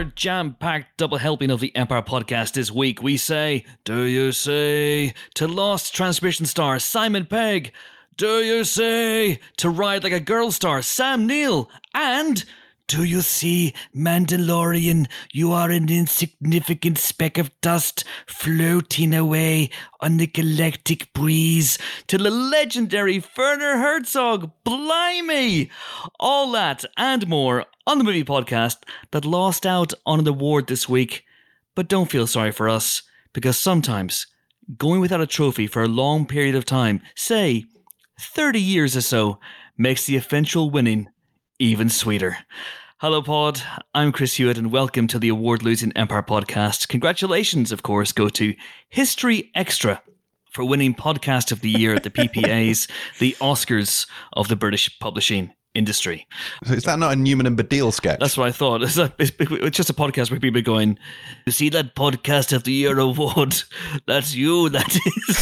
another jam-packed double helping of the Empire podcast this week. We say, do you say to Lost transmission star Simon Pegg? Do you say to Ride Like a Girl star Sam Neill? And do you see, Mandalorian, you are an insignificant speck of dust floating away on the galactic breeze to the legendary Werner Herzog. Blimey! All that and more on the movie podcast that lost out on an award this week. But don't feel sorry for us, because sometimes going without a trophy for a long period of time, say 30 years or so, makes the eventual winning even sweeter. Hello, Pod. I'm Chris Hewitt, and welcome to the award-losing Empire podcast. Congratulations, of course, go to History Extra for winning Podcast of the Year at the PPAs, the Oscars of the British publishing industry. So is that not a Newman and Baddiel sketch? That's what I thought. It's just a podcast where people are going, you see that Podcast of the Year award? That's you, that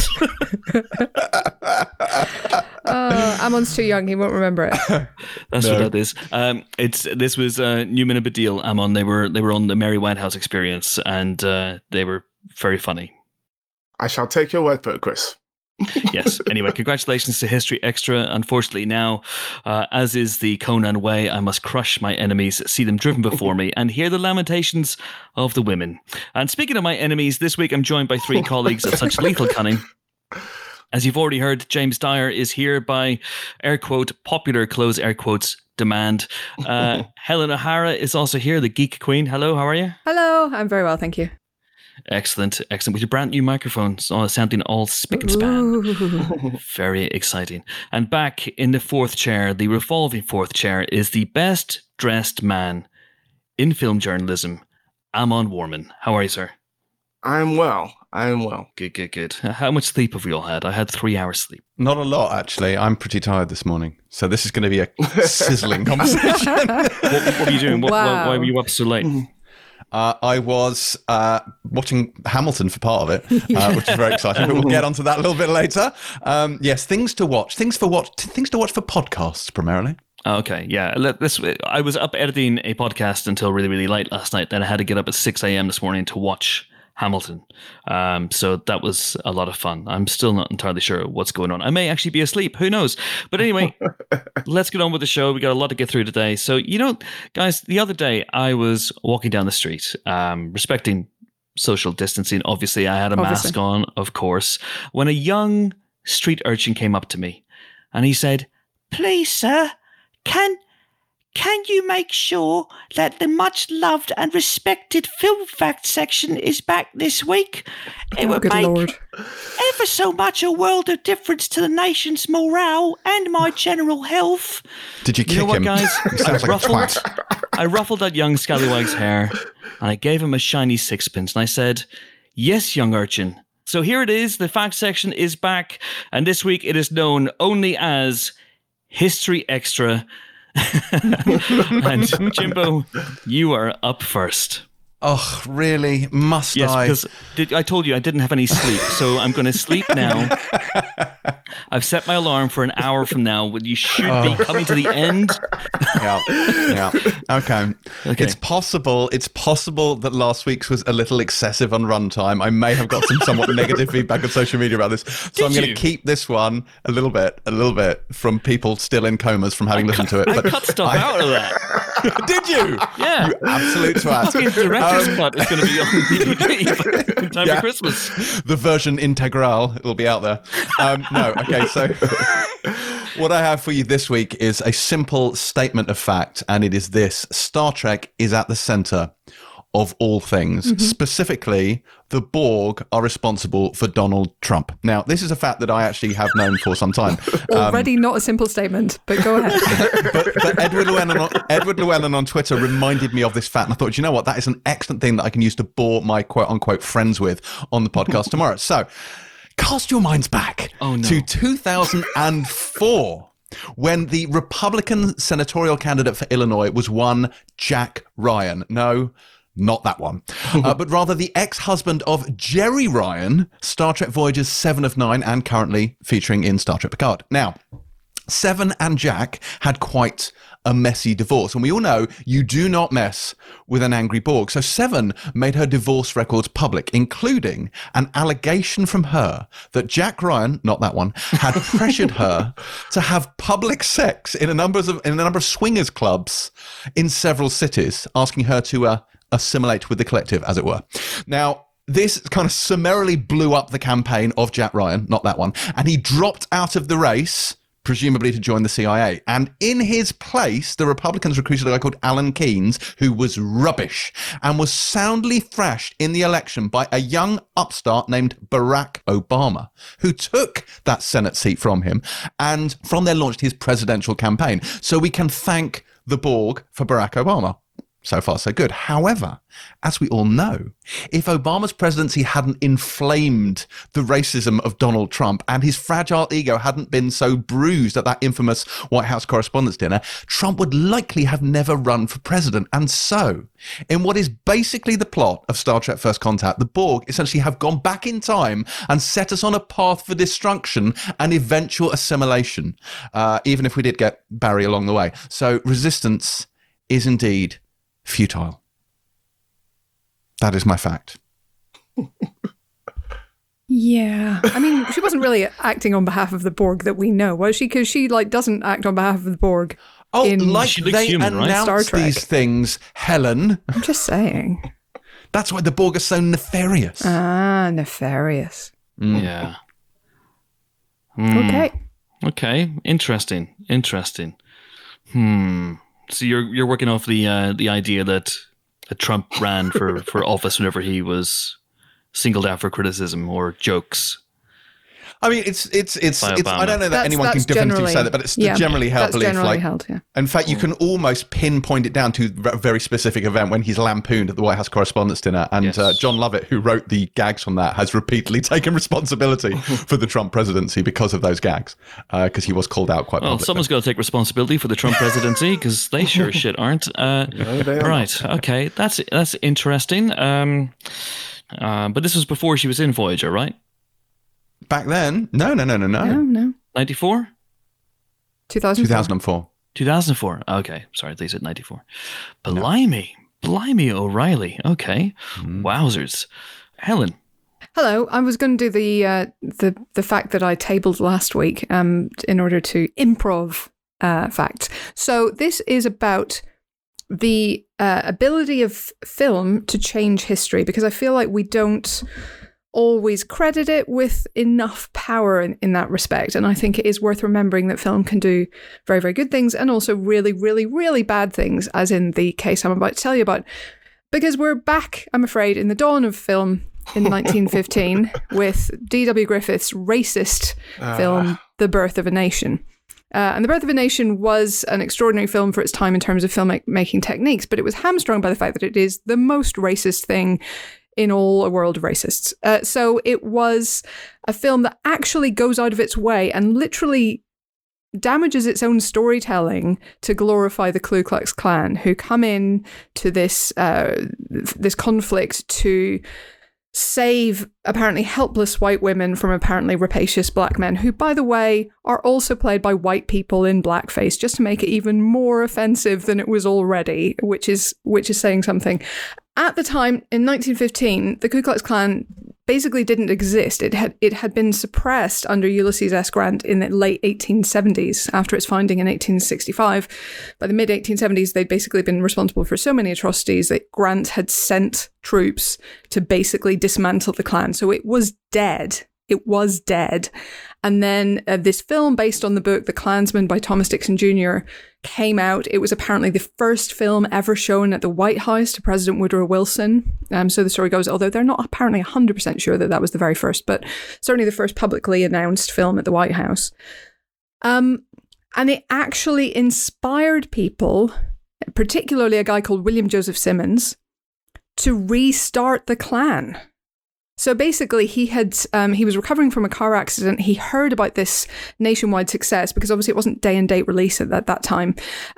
is. Amon's too young, he won't remember it. That's what that is. This was Newman and Baddiel, Amon. They were on the Mary Whitehouse Experience, and they were very funny. I shall take your word for it, Chris. Yes. Anyway, congratulations to History Extra. Unfortunately now, as is the Conan way, I must crush my enemies, see them driven before me, and hear the lamentations of the women. And speaking of my enemies, this week I'm joined by three colleagues of such lethal cunning. As you've already heard, James Dyer is here by, air quote, popular, close air quotes, demand. Helen O'Hara is also here, the Geek Queen. Hello, how are you? Hello, I'm very well, thank you. Excellent. With your brand new microphones, sounding all spick and span. Very exciting. And back in the fourth chair, the revolving fourth chair, is the best dressed man in film journalism, Amon Warman. How are you, sir? I'm well. Good. How much sleep have we all had? I had 3 hours sleep. Not a lot, actually. I'm pretty tired this morning. So this is going to be a sizzling conversation. What were you doing? Wow. Why were you up so late? I was watching Hamilton for part of it, which is very exciting, but we'll get onto that a little bit later. Yes, things to watch for podcasts primarily. Okay, yeah. I was up editing a podcast until really, really late last night. Then I had to get up at 6 a.m. this morning to watch Hamilton. So that was a lot of fun. I'm still not entirely sure what's going on. I may actually be asleep. Who knows? But anyway, let's get on with the show. We got a lot to get through today. So, guys, the other day I was walking down the street, respecting social distancing. Obviously, I had a mask on, of course, when a young street urchin came up to me and he said, "Please, sir, Can you make sure that the much-loved and respected Film Fact section is back this week? It would make ever so much a world of difference to the nation's morale and my general health." Did you kick know what, him? guys? I I ruffled that young scallywag's hair, and I gave him a shiny sixpence, and I said, "Yes, young urchin. So here it is. The fact section is back, and this week it is known only as History Extra." And Jimbo, you are up first. Oh, really? Must I? Yes, because I told you I didn't have any sleep, so I'm going to sleep now. I've set my alarm for an hour from now. You should be coming to the end. Yeah. Okay. It's possible that last week's was a little excessive on runtime. I may have got some somewhat negative feedback on social media about this. So I'm going to keep this one a little bit from people still in comas from having listened to it. But I cut stuff out of that. Did you? Yeah. You absolute twat. The director's cut is going to be on DVD in time for Christmas. The version integral will be out there. No, okay, so what I have for you this week is a simple statement of fact, and it is this: Star Trek is at the center of all things. Mm-hmm. Specifically, the Borg are responsible for Donald Trump. Now, this is a fact that I actually have known for some time. Already not a simple statement, but go ahead. but Edward Llewellyn on Twitter reminded me of this fact, and I thought, you know what, that is an excellent thing that I can use to bore my quote-unquote friends with on the podcast tomorrow. So, cast your minds back to 2004. When the Republican senatorial candidate for Illinois was one Jack Ryan. No, not that one. But rather the ex-husband of Jerry Ryan, Star Trek Voyager's 7 of 9, and currently featuring in Star Trek Picard. Now, Seven and Jack had quite a messy divorce. And we all know you do not mess with an angry Borg. So Seven made her divorce records public, including an allegation from her that Jack Ryan, not that one, had pressured her to have public sex in a number of swingers clubs in several cities, asking her to assimilate with the collective, as it were. Now, this kind of summarily blew up the campaign of Jack Ryan, not that one, and he dropped out of the race, presumably to join the CIA. And in his place, the Republicans recruited a guy called Alan Keynes, who was rubbish and was soundly thrashed in the election by a young upstart named Barack Obama, who took that Senate seat from him and from there launched his presidential campaign. So we can thank the Borg for Barack Obama. So far, so good. However, as we all know, if Obama's presidency hadn't inflamed the racism of Donald Trump and his fragile ego hadn't been so bruised at that infamous White House Correspondents' Dinner, Trump would likely have never run for president. And so, in what is basically the plot of Star Trek First Contact, the Borg essentially have gone back in time and set us on a path for destruction and eventual assimilation, even if we did get Barry along the way. So resistance is indeed futile. That is my fact. Yeah. I mean, she wasn't really acting on behalf of the Borg that we know, was she? Because she doesn't act on behalf of the Borg. Oh, in like She looks they human, right? Star announce Trek. these things, Helen. I'm just saying. That's why the Borg are so nefarious. Ah, nefarious. Yeah. Okay. Interesting. So you're working off the idea that Trump ran for office whenever he was singled out for criticism or jokes. I mean, it's By Obama. I don't know that anyone can That's definitively say that, but it's the generally held that's belief. generally held, yeah. In fact, you can almost pinpoint it down to a very specific event when he's lampooned at the White House Correspondents' Dinner. And Yes. John Lovett, who wrote the gags from that, has repeatedly taken responsibility for the Trump presidency because of those gags, because he was called out quite Well, publicly. someone's got to take responsibility for the Trump presidency because they sure as shit aren't. they are Right. Okay. That's interesting. But this was before she was in Voyager, right? Back then, no. No. 94? 2004. 2004. 2004. Okay. Sorry, they said 94. Blimey O'Reilly. Okay. Wowzers. Helen. Hello. I was going to do the fact that I tabled last week in order to improv facts. So this is about the ability of film to change history, because I feel like we don't always credit it with enough power in that respect. And I think it is worth remembering that film can do very, very good things and also really, really, really bad things, as in the case I'm about to tell you about. Because we're back, I'm afraid, in the dawn of film in 1915 with D.W. Griffith's racist film, The Birth of a Nation. And The Birth of a Nation was an extraordinary film for its time in terms of filmmaking techniques, but it was hamstrung by the fact that it is the most racist thing in all a world of racists. So it was a film that actually goes out of its way and literally damages its own storytelling to glorify the Ku Klux Klan, who come in to this conflict to save apparently helpless white women from apparently rapacious black men, who, by the way, are also played by white people in blackface, just to make it even more offensive than it was already, which is saying something. At the time, in 1915, the Ku Klux Klan basically didn't exist. It had been suppressed under Ulysses S. Grant in the late 1870s after its founding in 1865. By the mid-1870s, they'd basically been responsible for so many atrocities that Grant had sent troops to basically dismantle the Klan. So it was dead. It was dead. And then this film based on the book The Klansman by Thomas Dixon Jr. came out. It was apparently the first film ever shown at the White House to President Woodrow Wilson. So the story goes, although they're not apparently 100% sure that was the very first, but certainly the first publicly announced film at the White House. And it actually inspired people, particularly a guy called William Joseph Simmons, to restart the Klan. So basically, he was recovering from a car accident. He heard about this nationwide success because obviously it wasn't day and date release at that time.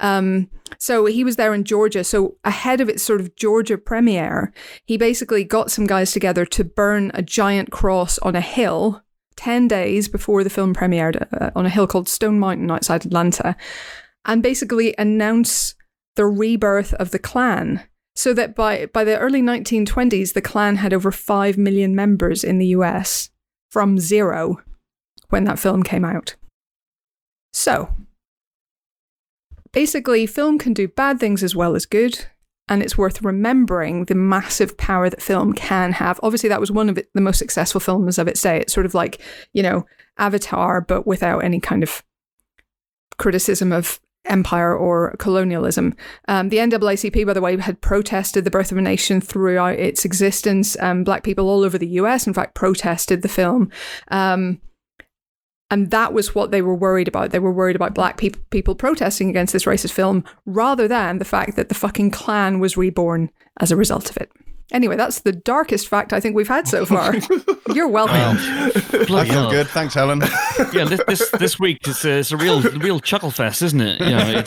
So he was there in Georgia. So ahead of its sort of Georgia premiere, he basically got some guys together to burn a giant cross on a hill 10 days before the film premiered on a hill called Stone Mountain outside Atlanta, and basically announce the rebirth of the Klan. So that by the early 1920s, the Klan had over 5 million members in the US from 0 when that film came out. So, basically, film can do bad things as well as good, and it's worth remembering the massive power that film can have. Obviously, that was one of the most successful films of its day. It's sort of like, Avatar, but without any kind of criticism of empire or colonialism. The NAACP, by the way, had protested the birth of a nation throughout its existence. Black people all over the US, in fact, protested the film. And that was what they were worried about. They were worried about black people protesting against this racist film rather than the fact that the fucking Klan was reborn as a result of it. Anyway, that's the darkest fact I think we've had so far. You're welcome. I feel good. Thanks, Helen. Yeah, this week it's a real chuckle fest, isn't it? It's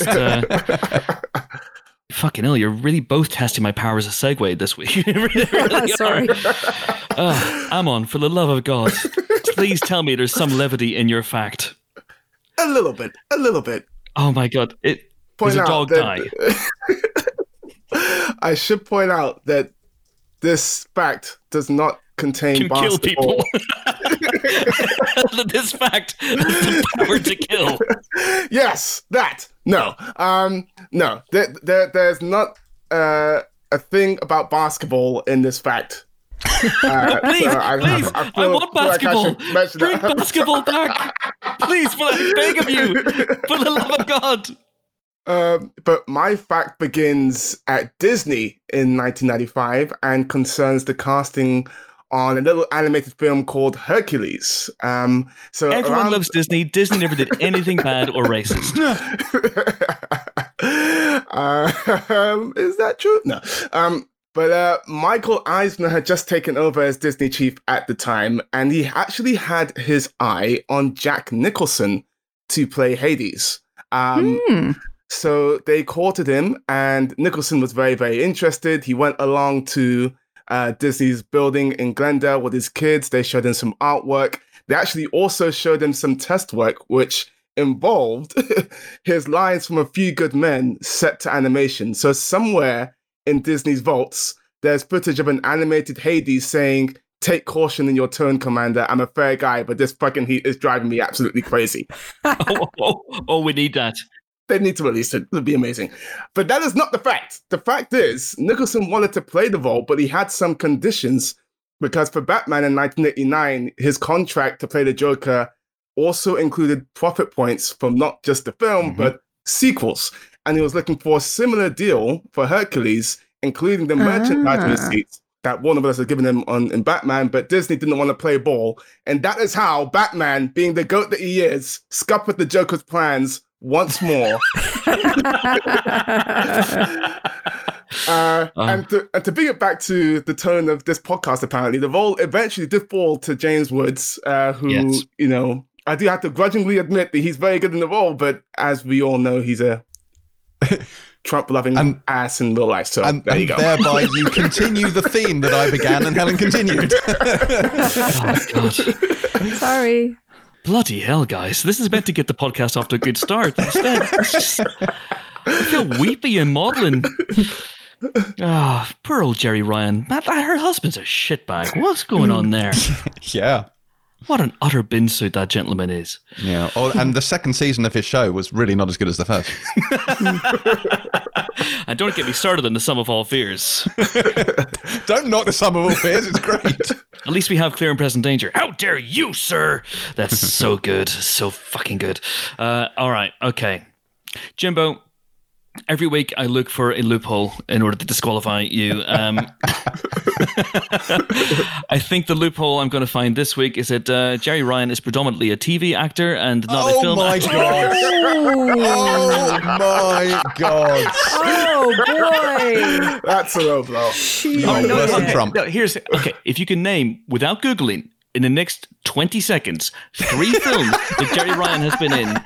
fucking hell. You're really both testing my powers of segue this week. really Sorry. Amon, for the love of God, please tell me there's some levity in your fact. A little bit. Oh my God! There's a dog die. I should point out that this fact does not contain Can kill basketball. people. This fact has the power to kill. Yes, that. No. No. There's not a thing about basketball in this fact. Please, I want basketball. Bring basketball back. Please, I beg of you, for the love of God. But my fact begins at Disney in 1995 and concerns the casting on a little animated film called Hercules. So everyone loves Disney. Disney never did anything bad or racist. Is that true? No. But Michael Eisner had just taken over as Disney chief at the time, and he actually had his eye on Jack Nicholson to play Hades. So they courted him, and Nicholson was very, very interested. He went along to Disney's building in Glendale with his kids. They showed him some artwork. They actually also showed him some test work, which involved his lines from A Few Good Men set to animation. So somewhere in Disney's vaults, there's footage of an animated Hades saying, "Take caution in your tone, Commander. I'm a fair guy, but this fucking heat is driving me absolutely crazy." Oh, we need that. They need to release it. It would be amazing. But that is not the fact. The fact is, Nicholson wanted to play the role, but he had some conditions because for Batman in 1989, his contract to play the Joker also included profit points from not just the film, but sequels. And he was looking for a similar deal for Hercules, including the merchandising receipts that Warner Bros. Had given him in Batman, but Disney didn't want to play ball. And that is how Batman, being the goat that he is, scuppered the Joker's plans once more. And to bring it back to the tone of this podcast, apparently, the role eventually did fall to James Woods, who, I do have to grudgingly admit that he's very good in the role, but as we all know, he's a Trump-loving ass in real life. So there you go. Thereby, you continue the theme that I began and Helen continued. Oh, God. Sorry. Bloody hell, guys. This is meant to get the podcast off to a good start. Instead, I feel weepy and maudlin. Poor old Jerry Ryan. Her husband's a shitbag. What's going on there? Yeah. What an utter bin suit that gentleman is. Yeah. Oh, and the second season of his show was really not as good as the first. And don't get me started on The Sum of All Fears. Don't knock The Sum of All Fears. It's great. At least we have Clear and Present Danger. How dare you, sir? That's so good. So fucking good. All right. Okay. Jimbo, every week I look for a loophole in order to disqualify you. I think the loophole I'm going to find this week is that Jerry Ryan is predominantly a TV actor and not a film actor. God. Oh my God. Oh boy. That's a low blow. Worse than Trump. No, okay. If you can name, without Googling, in the next 20 seconds, 3 films that Jerry Ryan has been in.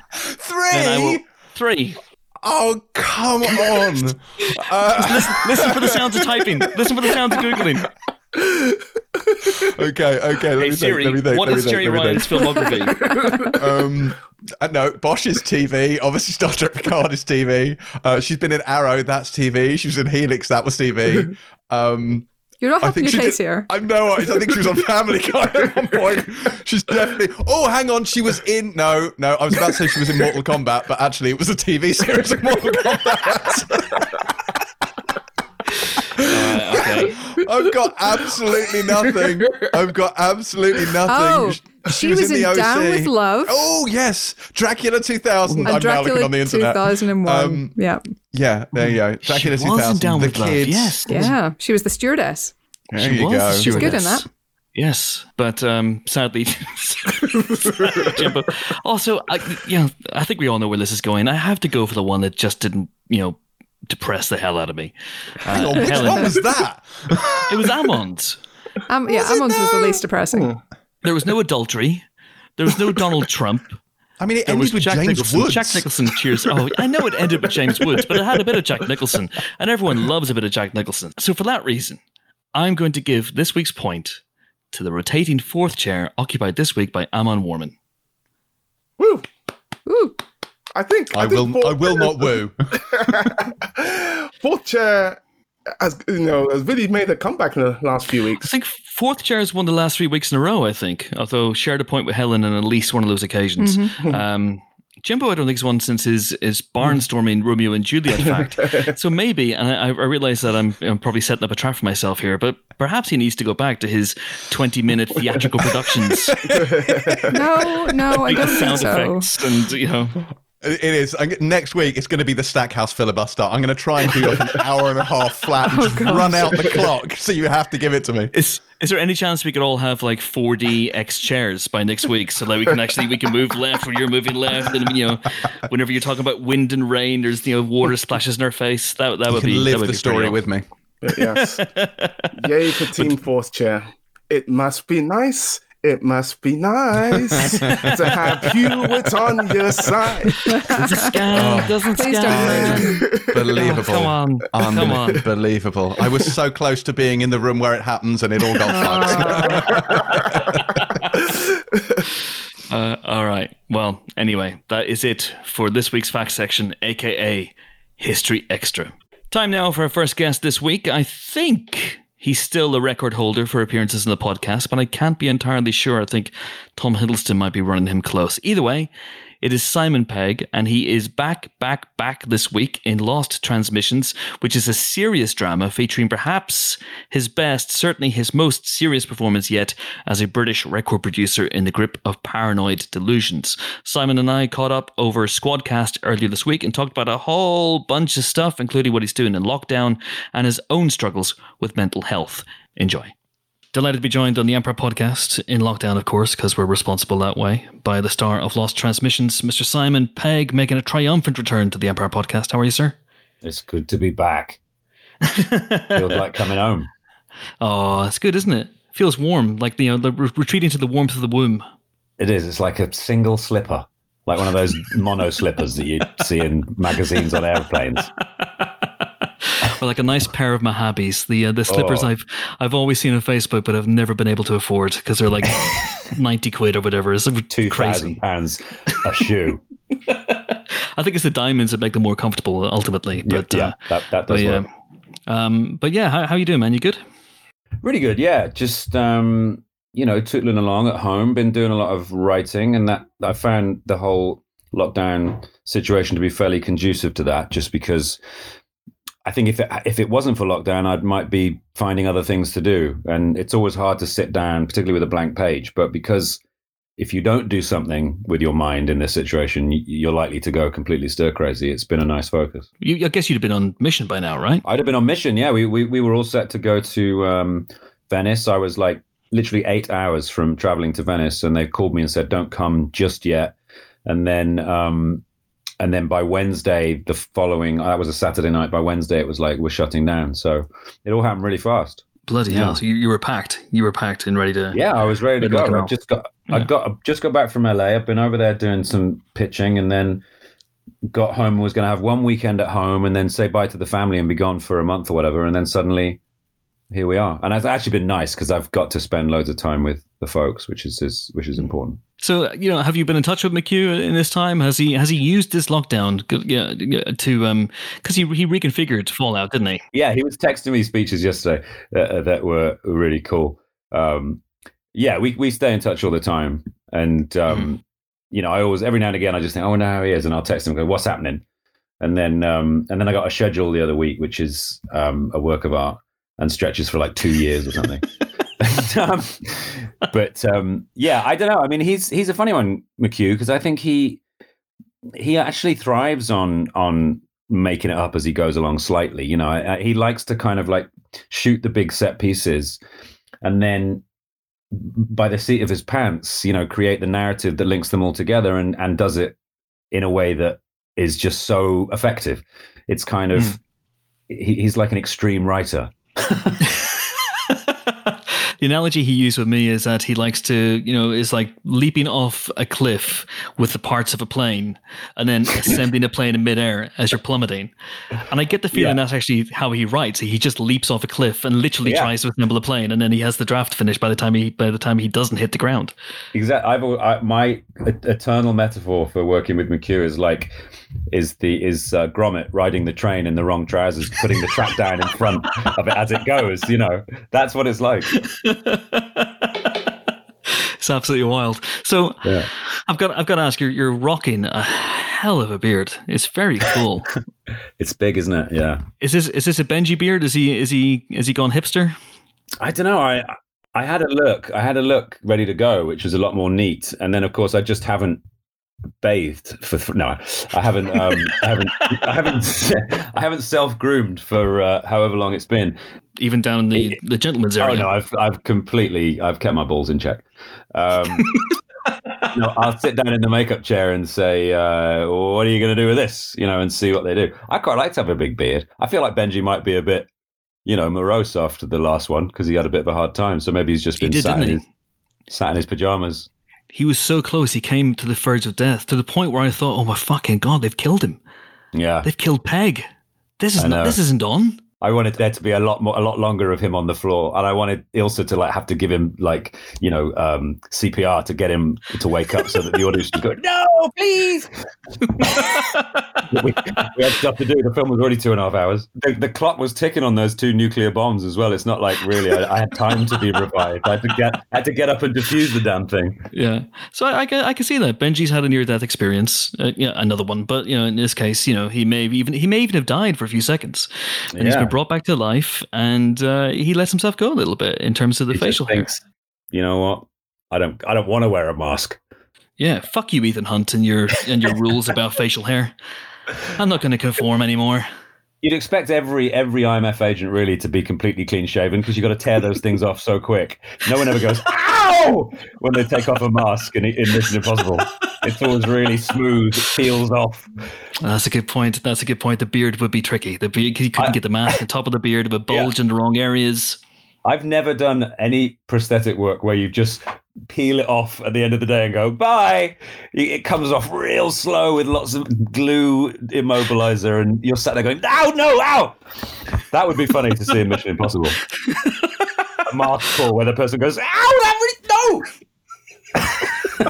3? Oh, come on. Listen for the sounds of typing. Listen for the sounds of Googling. Okay. Let Hey me Siri, think. what is Jerry Ryan's filmography? No, Bosch is TV. Obviously, Star Trek Picard is TV. She's been in Arrow. That's TV. She was in Helix. That was TV. You're not helping your case here. I know. I think she was on Family Guy at one point. She's definitely. Oh, hang on. She was in. No. I was about to say she was in Mortal Kombat, but actually, it was a TV series of Mortal Kombat. Okay. I've got absolutely nothing. Oh, she was in Down with Love. Oh, yes. Dracula 2000. And I'm Dracula now looking on the internet. 2001. Yeah, there you go. Dracula She 2000. was in Down the with Love, Kids. yes. yeah. She was the stewardess. There you go. She's good in that. Yes, but sadly, Jimbo. Also, I think we all know where this is going. I have to go for the one that just didn't, depress the hell out of me. Hang on, which one was that? It was Amon's. Amon's was the least depressing. There was no adultery. There was no Donald Trump. I mean, it There was ended with Jack James Nicholson. Woods. Jack Nicholson, cheers. Oh, I know it ended with James Woods, but it had a bit of Jack Nicholson, and everyone loves a bit of Jack Nicholson. So for that reason, I'm going to give this week's point to the rotating fourth chair occupied this week by Amon Warman. Woo! Ooh. I think I will not woo. Fourth chair has really made a comeback in the last few I weeks. think fourth chair has won the last 3 weeks in a row, I think, although shared a point with Helen on at least one of those occasions. Jimbo, I don't think, has won since his barnstorming Romeo and Juliet fact. So maybe, and I realize that I'm probably setting up a trap for myself here, but perhaps he needs to go back to his 20-minute theatrical productions. No, I don't think Sound so. effects and, It is. Next week, it's going to be the Stackhouse filibuster. I'm going to try and do like an hour and a half flat and just run out the clock, so you have to give it to me. Is there any chance we could all have like 4DX chairs by next week, so that we can move left when you're moving left, and whenever you're talking about wind and rain, there's water splashes in our face. That You would can be live that would the be story pretty with me. Yes. Yay for Team Fourth Chair. It must be nice. It must be nice to have Hewitt on your side. Doesn't scan. Doesn't Please scan. Believable. Come on. Come on. Unbelievable. I was so close to being in the room where it happens, and it all got fucked. All right. Well, anyway, that is it for this week's fact section, aka History Extra. Time now for our first guest this week. I think he's still the record holder for appearances in the podcast, but I can't be entirely sure. I think Tom Hiddleston might be running him close. Either way, it is Simon Pegg, and he is back this week in Lost Transmissions, which is a serious drama featuring perhaps his best, certainly his most serious performance yet as a British record producer in the grip of paranoid delusions. Simon and I caught up over Squadcast earlier this week and talked about a whole bunch of stuff, including what he's doing in lockdown and his own struggles with mental health. Enjoy. Delighted to be joined on the Empire podcast in lockdown, of course, because we're responsible that way, by the star of Lost Transmissions, Mr. Simon Pegg, making a triumphant return to the Empire podcast. How are you, sir? It's good to be back. Feels like coming home. Oh, it's good, isn't it? Feels warm, like the retreating to the warmth of the womb. It is. It's like a single slipper, like one of those mono slippers that you see in magazines on airplanes. Or like a nice pair of Mojabis, the slippers I've always seen on Facebook, but I've never been able to afford because they're like 90 quid or whatever. It's crazy. £2,000 a shoe. I think it's the diamonds that make them more comfortable ultimately. But that does work. But yeah, how you doing, man? You good? Really good. Yeah, just tootling along at home. Been doing a lot of writing, and that I found the whole lockdown situation to be fairly conducive to that. Just because I think if it wasn't for lockdown, I might be finding other things to do, and it's always hard to sit down, particularly with a blank page. But because if you don't do something with your mind in this situation, you're likely to go completely stir crazy. It's been a nice focus. I guess you'd have been on mission by now, right? I'd have been on mission. Yeah, we were all set to go to Venice. I was like literally 8 hours from traveling to Venice, and they called me and said, "Don't come just yet." And then by Wednesday, the following, that was a Saturday night. By Wednesday, it was like we're shutting down. So it all happened really fast. Bloody hell! So you were packed. You were packed and ready to. Yeah, I was ready to go. I just got back from LA. I've been over there doing some pitching, and then got home. Was going to have one weekend at home, and then say bye to the family and be gone for a month or whatever. And then suddenly, here we are. And it's actually been nice because I've got to spend loads of time with the folks, which is important. So, have you been in touch with McHugh in this time? Has he used this lockdown to because he reconfigured Fallout, didn't he? Yeah, he was texting me speeches yesterday that were really cool. We stay in touch all the time, and I always, every now and again, I just think, I wonder how he is, and I'll text him and go, "What's happening?" And then I got a schedule the other week, which is a work of art and stretches for like 2 years or something. I don't know. I mean, he's a funny one, McHugh, because I think he actually thrives on making it up as he goes along slightly. He likes to kind of like shoot the big set pieces, and then by the seat of his pants, create the narrative that links them all together, and does it in a way that is just so effective. It's kind of he's like an extreme writer. The analogy he used with me is that he likes to, is like leaping off a cliff with the parts of a plane and then ascending a plane in midair as you're plummeting. And I get the feeling that's actually how he writes. He just leaps off a cliff and literally tries to assemble a plane, and then he has the draft finished by the time he doesn't hit the ground. Exactly. My eternal metaphor for working with McHugh is Gromit riding the train in the wrong trousers, putting the track down in front of it as it goes. That's what it's like. It's absolutely wild. So I've got to ask, you're rocking a hell of a beard. It's very cool. It's big, isn't it? Yeah. Is this a Benji beard? Is he gone hipster? I don't know. I had a look ready to go, which was a lot more neat, and then of course I just haven't bathed I haven't self-groomed for however long it's been, even down in the gentleman's area. No, I've kept my balls in check. I'll sit down in the makeup chair and say, what are you going to do with this, and see what they do. I quite like to have a big beard. I feel like Benji might be a bit morose after the last one because he had a bit of a hard time, so maybe he's just been sat in his pajamas. He was so close. He came to the verge of death, to the point where I thought, "Oh my fucking god, they've killed him! Yeah, they've killed Peg. This isn't done." I wanted there to be a lot longer of him on the floor, and I wanted Ilsa to have to give him CPR to get him to wake up, so that the audience would go, "No, please." we had stuff to do. The film was already 2.5 hours. The clock was ticking on those 2 nuclear bombs as well. It's not like really I had time to be revived. I had to get up and defuse the damn thing. Yeah, so I can see that Benji's had a near-death experience. Another one, but in this case, he may even have died for a few seconds, and he's been brought back to life, and he lets himself go a little bit in terms of the facial hair. You know what? I don't want to wear a mask. Yeah, fuck you, Ethan Hunt, and your rules about facial hair. I'm not going to conform anymore. You'd expect every IMF agent really to be completely clean shaven, because you've got to tear those things off so quick. No one ever goes, "Ow!" when they take off a mask in Mission Impossible. It's always really smooth. It peels off. That's a good point. The beard would be tricky. You couldn't get the mask on top of the beard. It would bulge in the wrong areas. I've never done any prosthetic work where you just peel it off at the end of the day and go, bye. It comes off real slow with lots of glue immobilizer, and you're sat there going, "Ow, no, ow!" That would be funny to see in Mission Impossible. A mask call where the person goes, "Ow, that really, no!"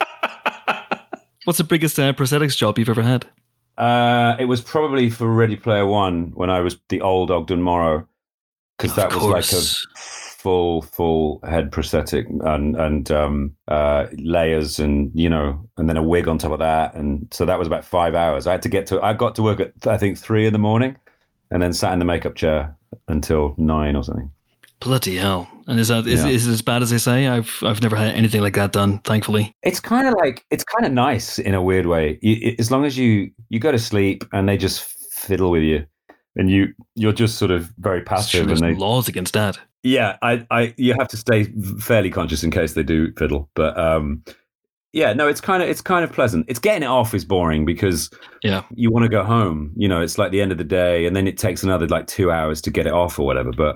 What's the biggest prosthetics job you've ever had? It was probably for Ready Player One when I was the old Ogden Morrow, because that was like a full head prosthetic and layers and then a wig on top of that, and so that was about 5 hours. I got to work at I think 3 a.m. and then sat in the makeup chair until 9 or something. Bloody hell! And is it as bad as they say? I've never had anything like that done, thankfully. It's kind of nice in a weird way. As long as you go to sleep and they just fiddle with you, and you're just sort of very passive. Sure, and laws against that. Yeah, you have to stay fairly conscious in case they do fiddle. But it's kind of pleasant. It's getting it off is boring because you want to go home. It's like the end of the day, and then it takes another 2 hours to get it off or whatever. But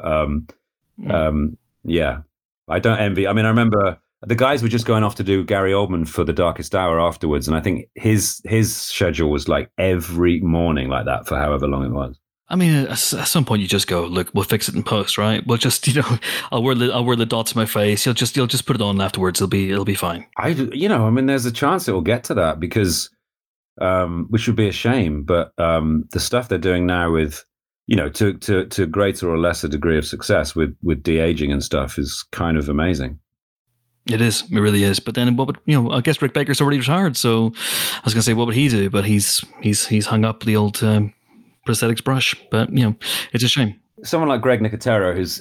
I don't envy. I mean, I remember the guys were just going off to do Gary Oldman for The Darkest Hour afterwards, and I think his schedule was like every morning like that for however long it was. I mean, at some point you just go, look, we'll fix it in post, right? We'll just, I'll wear the dots on my face. You'll just put it on afterwards. It'll be fine. I mean, there's a chance it will get to that because, which would be a shame. But the stuff they're doing now with, to greater or lesser degree of success with de-aging and stuff is kind of amazing. It is. It really is. But then, what would I guess Rick Baker's already retired, so I was going to say, what would he do? But he's hung up the old prosthetics brush. But it's a shame. Someone like Greg Nicotero, who's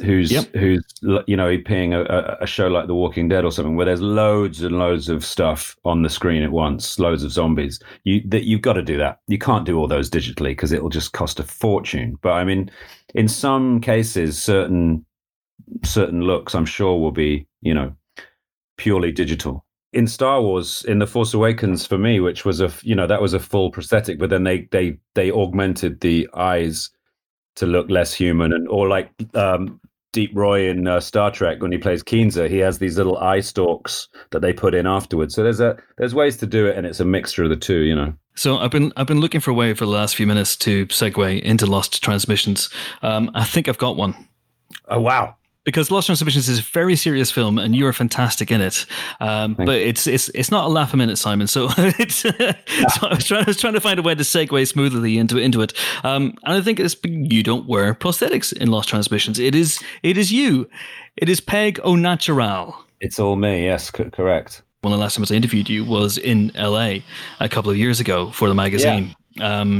peeing a show like The Walking Dead or something, where there's loads and loads of stuff on the screen at once, loads of zombies. You've got to do that. You can't do all those digitally because it will just cost a fortune. But I mean, in some cases, certain looks, I'm sure, will be purely digital. In Star Wars, in The Force Awakens, for me, which was that was a full prosthetic, but then they augmented the eyes to look less human, or like Deep Roy in Star Trek when he plays Keenzer, he has these little eye stalks that they put in afterwards. So there's ways to do it, and it's a mixture of the two, So I've been looking for a way for the last few minutes to segue into Lost Transmissions. I think I've got one. Oh wow! Because Lost Transmissions is a very serious film, and you are fantastic in it. But it's not a laugh a minute, Simon. So so I was trying to find a way to segue smoothly into it. And I think it's you don't wear prosthetics in Lost Transmissions. It is you. It is Peg Au Natural. It's all me. Yes, correct. One of the last times I interviewed you was in LA a couple of years ago for the magazine. Yeah.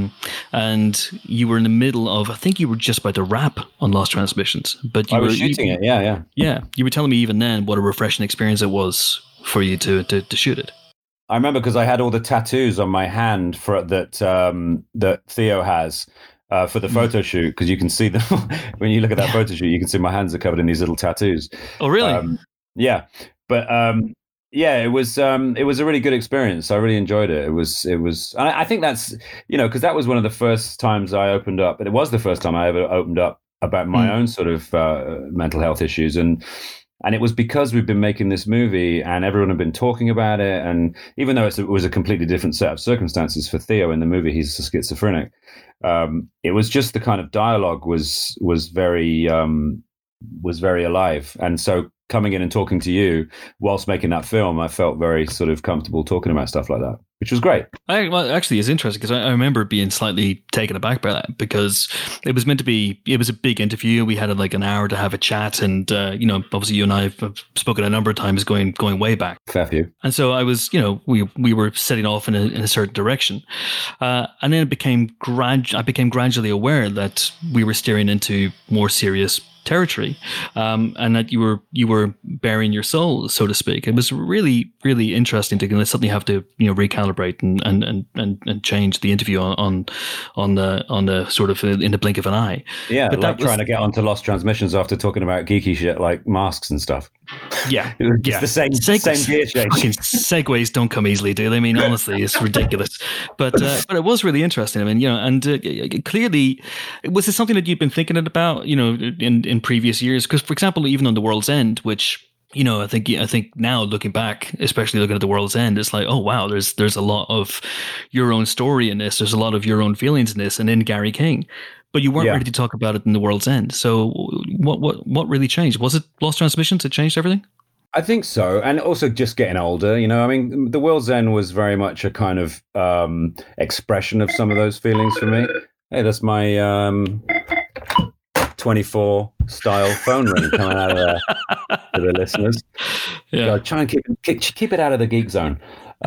And you were in the middle of, I think you were just about to wrap on Lost Transmissions, but I was shooting it. Yeah. You were telling me even then what a refreshing experience it was for you to shoot it. I remember because I had all the tattoos on my hand that Theo has for the photo shoot, because you can see them when you look at that photo shoot. You can see my hands are covered in these little tattoos. Oh, really? Yeah, but. Yeah, it was a really good experience. I really enjoyed it. It was, and I think that's, because that was one of the first times I opened up, and it was the first time I ever opened up about my own sort of mental health issues. And it was because we've been making this movie and everyone had been talking about it. And even though it was a completely different set of circumstances for Theo in the movie, he's a schizophrenic. It was just the kind of dialogue was very alive. And so coming in and talking to you whilst making that film, I felt very sort of comfortable talking about stuff like that, which was great. Well, actually, it's interesting because I remember being slightly taken aback by that, because it was meant to be, it was a big interview. We had like an hour to have a chat, and obviously you and I have spoken a number of times going way back. Fair few. And so I was, we were setting off in a certain direction, and then I became gradually aware that we were steering into more serious territory, and that you were bearing your soul, so to speak. It was really, really interesting to suddenly have to recalibrate and change the interview on the sort of in the blink of an eye. Yeah, but like trying to get onto Lost Transmissions after talking about geeky shit like masks and stuff. Yeah, it's the same gear change. Fucking segues don't come easily, do they? I mean, honestly, it's ridiculous. But it was really interesting. I mean, and clearly, was this something that you've been thinking about, in previous years? Because, for example, even on The World's End, which I think now looking back, especially looking at The World's End, it's like, oh wow, there's a lot of your own story in this. There's a lot of your own feelings in this, and in Gary King. But you weren't ready to talk about it in The World's End. So what really changed? Was it Lost Transmissions that changed everything? I think so. And also just getting older, I mean, The World's End was very much a kind of expression of some of those feelings for me. Hey, that's my 24 style phone ring coming out of there for the listeners. Yeah. So try and keep it out of the geek zone.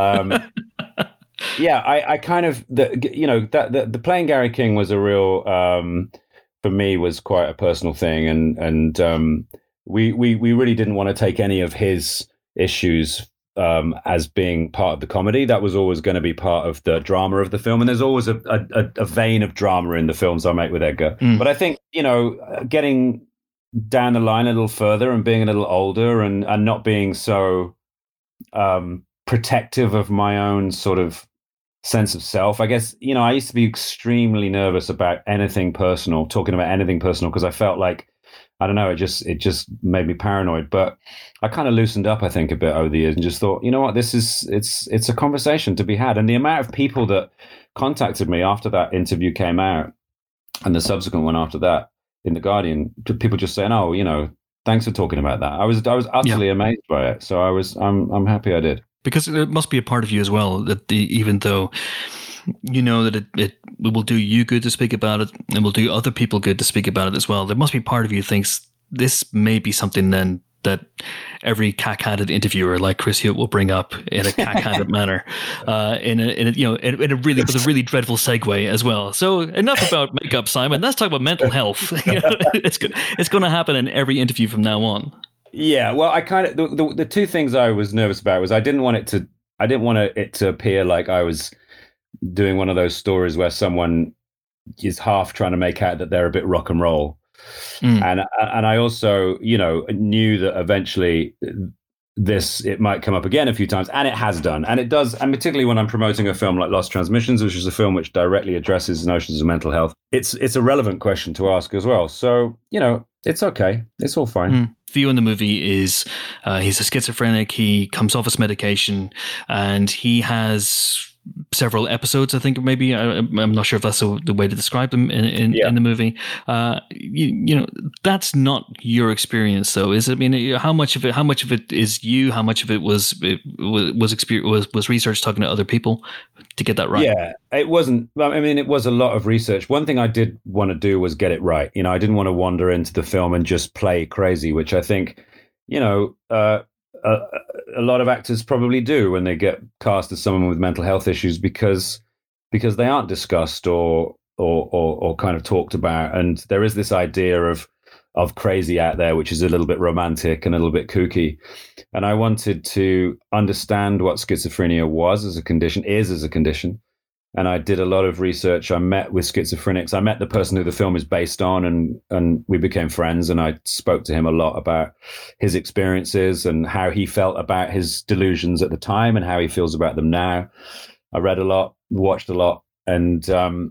Yeah, I kind of the playing Gary King was a real for me was quite a personal thing, and we really didn't want to take any of his issues as being part of the comedy. That was always going to be part of the drama of the film, and there's always a vein of drama in the films I make with Edgar. But I think getting down the line a little further and being a little older and not being so protective of my own sort of sense of self. I guess, I used to be extremely nervous about anything personal, talking about anything personal, because I felt like, I don't know, it just made me paranoid. But I kind of loosened up, I think, a bit over the years and just thought, you know what, it's a conversation to be had. And the amount of people that contacted me after that interview came out and the subsequent one after that in The Guardian, people just saying, "Oh, thanks for talking about that." I was utterly amazed by it. So I'm happy I did. Because it must be a part of you as well that even though you know that it will do you good to speak about it and will do other people good to speak about it as well, there must be part of you thinks this may be something then that every cack-handed interviewer like Chris Hewitt will bring up in a cack-handed manner, in a really dreadful segue as well. So enough about makeup, Simon. Let's talk about mental health. It's going to happen in every interview from now on. Yeah, well, I kind of the two things I was nervous about was I didn't want it to appear like I was doing one of those stories where someone is half trying to make out that they're a bit rock and roll. And I also, knew that eventually it might come up again a few times, and it has done, and it does, and particularly when I'm promoting a film like Lost Transmissions, which is a film which directly addresses notions of mental health. It's a relevant question to ask as well. So, it's okay. It's all fine. Theo in the movie is he's a schizophrenic. He comes off his medication, and he has several episodes, I think, maybe. I'm not sure if that's the way to describe them in the movie. That's not your experience, though, is it? I mean, how much of it is you? How much of it was research, talking to other people to get that right? Yeah, it wasn't. I mean, it was a lot of research. One thing I did want to do was get it right. I didn't want to wander into the film and just play crazy, which I think, a lot of actors probably do when they get cast as someone with mental health issues because they aren't discussed or kind of talked about, and there is this idea of crazy out there, which is a little bit romantic and a little bit kooky. And I wanted to understand what schizophrenia is as a condition. And I did a lot of research. I met with schizophrenics. I met the person who the film is based on, and we became friends. And I spoke to him a lot about his experiences and how he felt about his delusions at the time and how he feels about them now. I read a lot, watched a lot, and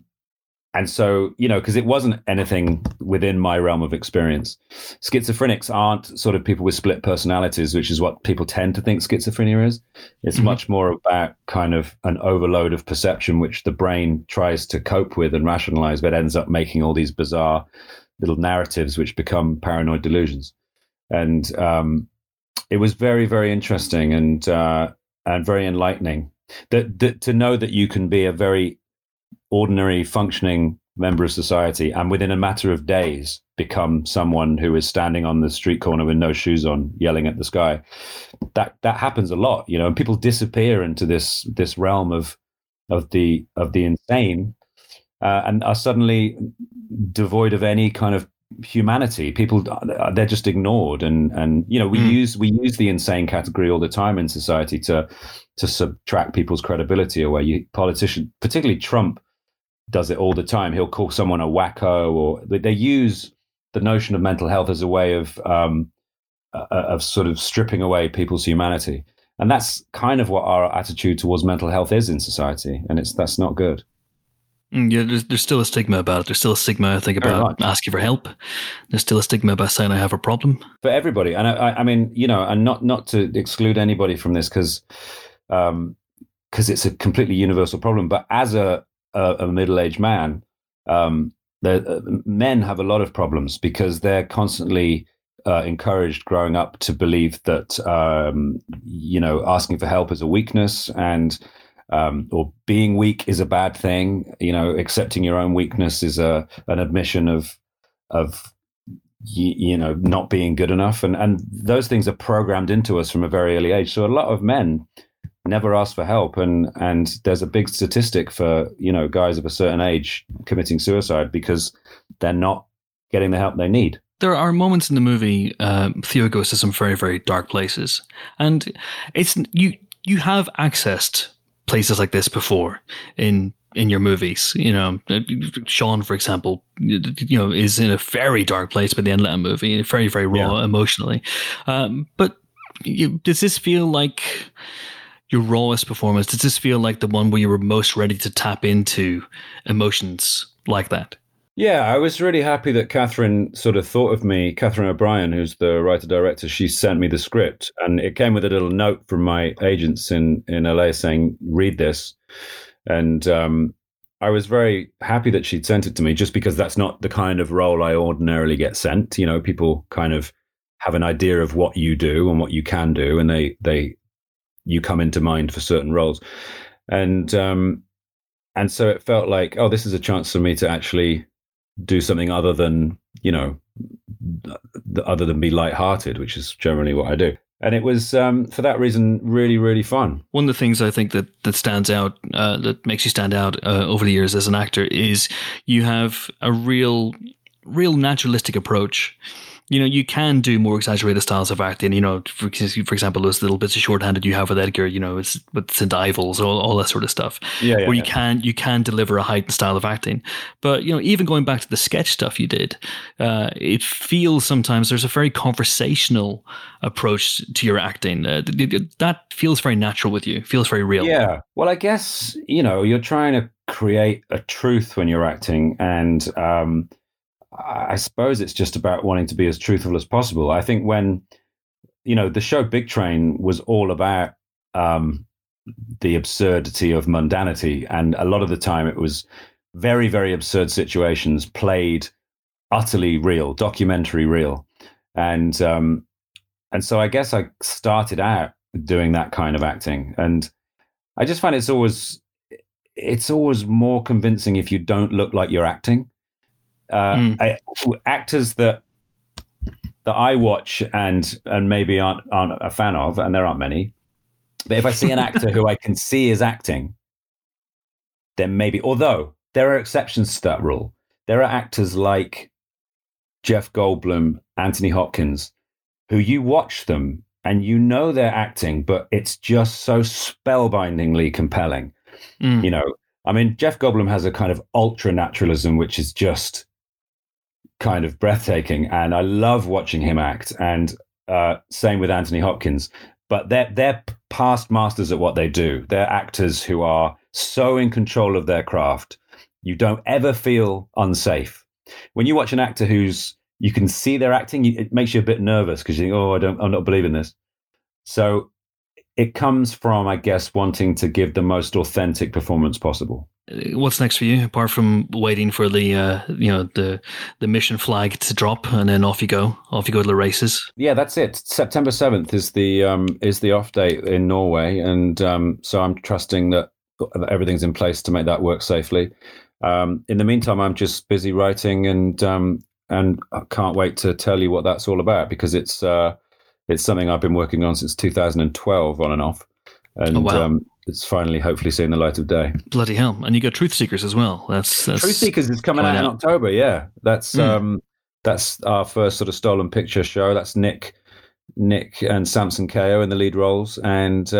so, because it wasn't anything within my realm of experience. Schizophrenics aren't sort of people with split personalities, which is what people tend to think schizophrenia is. It's much more about kind of an overload of perception, which the brain tries to cope with and rationalize, but ends up making all these bizarre little narratives, which become paranoid delusions. And it was very, very interesting and very enlightening that to know that you can be a very ordinary functioning member of society and within a matter of days become someone who is standing on the street corner with no shoes on yelling at the sky. That happens a lot, and people disappear into this realm of the insane and are suddenly devoid of any kind of humanity. People, they're just ignored, and we use the insane category all the time in society to subtract people's credibility away. Politicians, particularly Trump, does it all the time. He'll call someone a wacko, or they use the notion of mental health as a way of sort of stripping away people's humanity. And that's kind of what our attitude towards mental health is in society, and that's not good. Yeah, there's still a stigma about it. There's still a stigma, I think, about asking for help. There's still a stigma about saying I have a problem. For everybody. And I mean, and not to exclude anybody from this because it's a completely universal problem. But as a middle-aged man, men have a lot of problems because they're constantly encouraged growing up to believe that, asking for help is a weakness and or being weak is a bad thing. Accepting your own weakness is an admission of not being good enough, and those things are programmed into us from a very early age. So a lot of men never ask for help, and there's a big statistic for guys of a certain age committing suicide because they're not getting the help they need. There are moments in the movie Theo goes to some very, very dark places, and it's you have accessed places like this before in your movies. Sean, for example, is in a very dark place by the end of that movie, very, very raw emotionally. But does this feel like your rawest performance? Does this feel like the one where you were most ready to tap into emotions like that? Yeah, I was really happy that Catherine sort of thought of me. Catherine O'Brien, who's the writer-director, she sent me the script, and it came with a little note from my agents in LA saying, read this. And I was very happy that she'd sent it to me, just because that's not the kind of role I ordinarily get sent. You know, people kind of have an idea of what you do and what you can do, and you come into mind for certain roles. And so it felt like, oh, this is a chance for me to actually do something other than, you know, other than be lighthearted, which is generally what I do. And it was, for that reason, really, really fun. One of the things I think that stands out, that makes you stand out over the years as an actor, is you have a real naturalistic approach. You know, you can do more exaggerated styles of acting. You know, for example, those little bits of shorthanded you have with Edgar. You know, it's with St. Ivel's, all that sort of stuff. Where you can deliver a heightened style of acting. But you know, even going back to the sketch stuff you did, it feels sometimes there's a very conversational approach to your acting. That feels very natural with you. Feels very real. Yeah. Well, I guess, you know, you're trying to create a truth when you're acting, and I suppose it's just about wanting to be as truthful as possible. I think when, you know, the show Big Train was all about the absurdity of mundanity, and a lot of the time it was very, very absurd situations played utterly real, documentary real. And so I guess I started out doing that kind of acting, and I just find it's always more convincing if you don't look like you're acting. Actors that I watch and maybe aren't a fan of, and there aren't many, but if I see an actor who I can see is acting, then maybe, although there are exceptions to that rule. There are actors like Jeff Goldblum, Anthony Hopkins, who you watch them and you know they're acting, but it's just so spellbindingly compelling. You know, I mean, Jeff Goldblum has a kind of ultra naturalism, which is just kind of breathtaking, and I love watching him act. And same with Anthony Hopkins. But they're past masters at what they do. They're actors who are so in control of their craft. You don't ever feel unsafe when you watch an actor you can see they're acting. It makes you a bit nervous because you think, oh, I'm not believing this. So it comes from, I guess, wanting to give the most authentic performance possible. What's next for you, apart from waiting for the mission flag to drop and then off you go to the races? Yeah, that's it. September 7th is the off date in Norway, and so I'm trusting that everything's in place to make that work safely. In the meantime, I'm just busy writing, and I can't wait to tell you what that's all about, because it's something I've been working on since 2012 on and off, and oh, wow. It's finally, hopefully, seeing the light of day. Bloody hell! And you got Truth Seekers as well. That's Truth Seekers is coming out in October. Yeah, that's our first sort of stolen picture show. That's Nick and Samson Kayo in the lead roles, and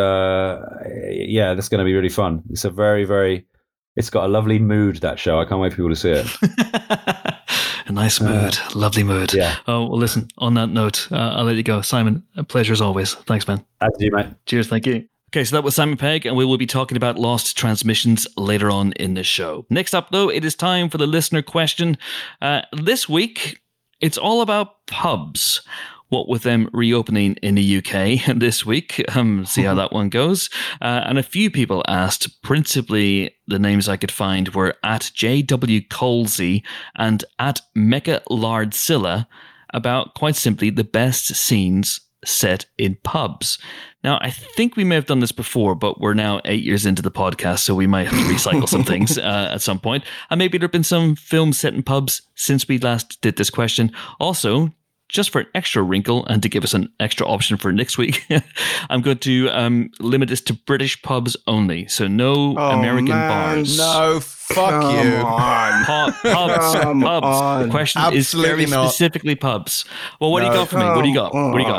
yeah, that's going to be really fun. It's a it's got a lovely mood, that show. I can't wait for people to see it. A nice mood, lovely mood. Yeah. Oh, well, listen, on that note, I'll let you go. Simon, a pleasure as always. Thanks, man. Thank you, mate. Cheers, thank you. Okay, so that was Simon Pegg, and we will be talking about Lost Transmissions later on in the show. Next up, though, it is time for the listener question. This week, it's all about pubs. What with them reopening in the UK this week, see how that one goes. And a few people asked, principally the names I could find were at JW Colsey and at Mecca Lardsilla, about quite simply the best scenes set in pubs. Now, I think we may have done this before, but we're now 8 years into the podcast, so we might have to recycle some things at some point. And maybe there have been some films set in pubs since we last did this question. Also, just for an extra wrinkle and to give us an extra option for next week, I'm going to limit this to British pubs only. So no American bars. No, fuck you. Pubs. The question is very specifically pubs. Well, what do you got for me? What do you got? What do you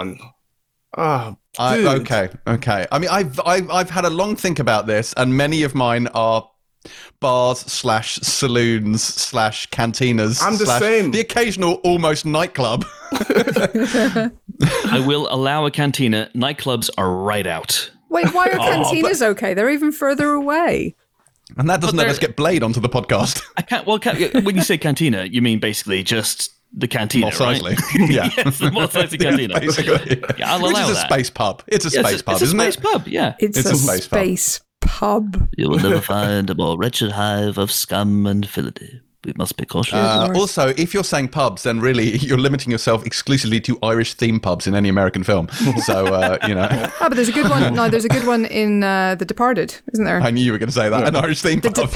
got? Okay. I mean, I've had a long think about this, and many of mine are bars / saloons / cantinas. I'm the same. The occasional almost nightclub. I will allow a cantina. Nightclubs are right out. Wait, why are cantinas okay? They're even further away. And that doesn't let us get Blade onto the podcast. When you say cantina, you mean basically just the cantina, Mos Eisley. Right? Yeah. Yes, the Mos Eisley cantina. Basically. Yeah, I'll allow Which is that. a space pub. It's a space pub, isn't it? It's a space pub, yeah. It's a space pub. pub. You will never find a more wretched hive of scum and villainy. We must be cautious. Also, if you're saying pubs, then really you're limiting yourself exclusively to Irish theme pubs in any American film. So, But there's a good one. No, there's a good one in The Departed, isn't there? I knew you were going to say that. An Irish theme The pub.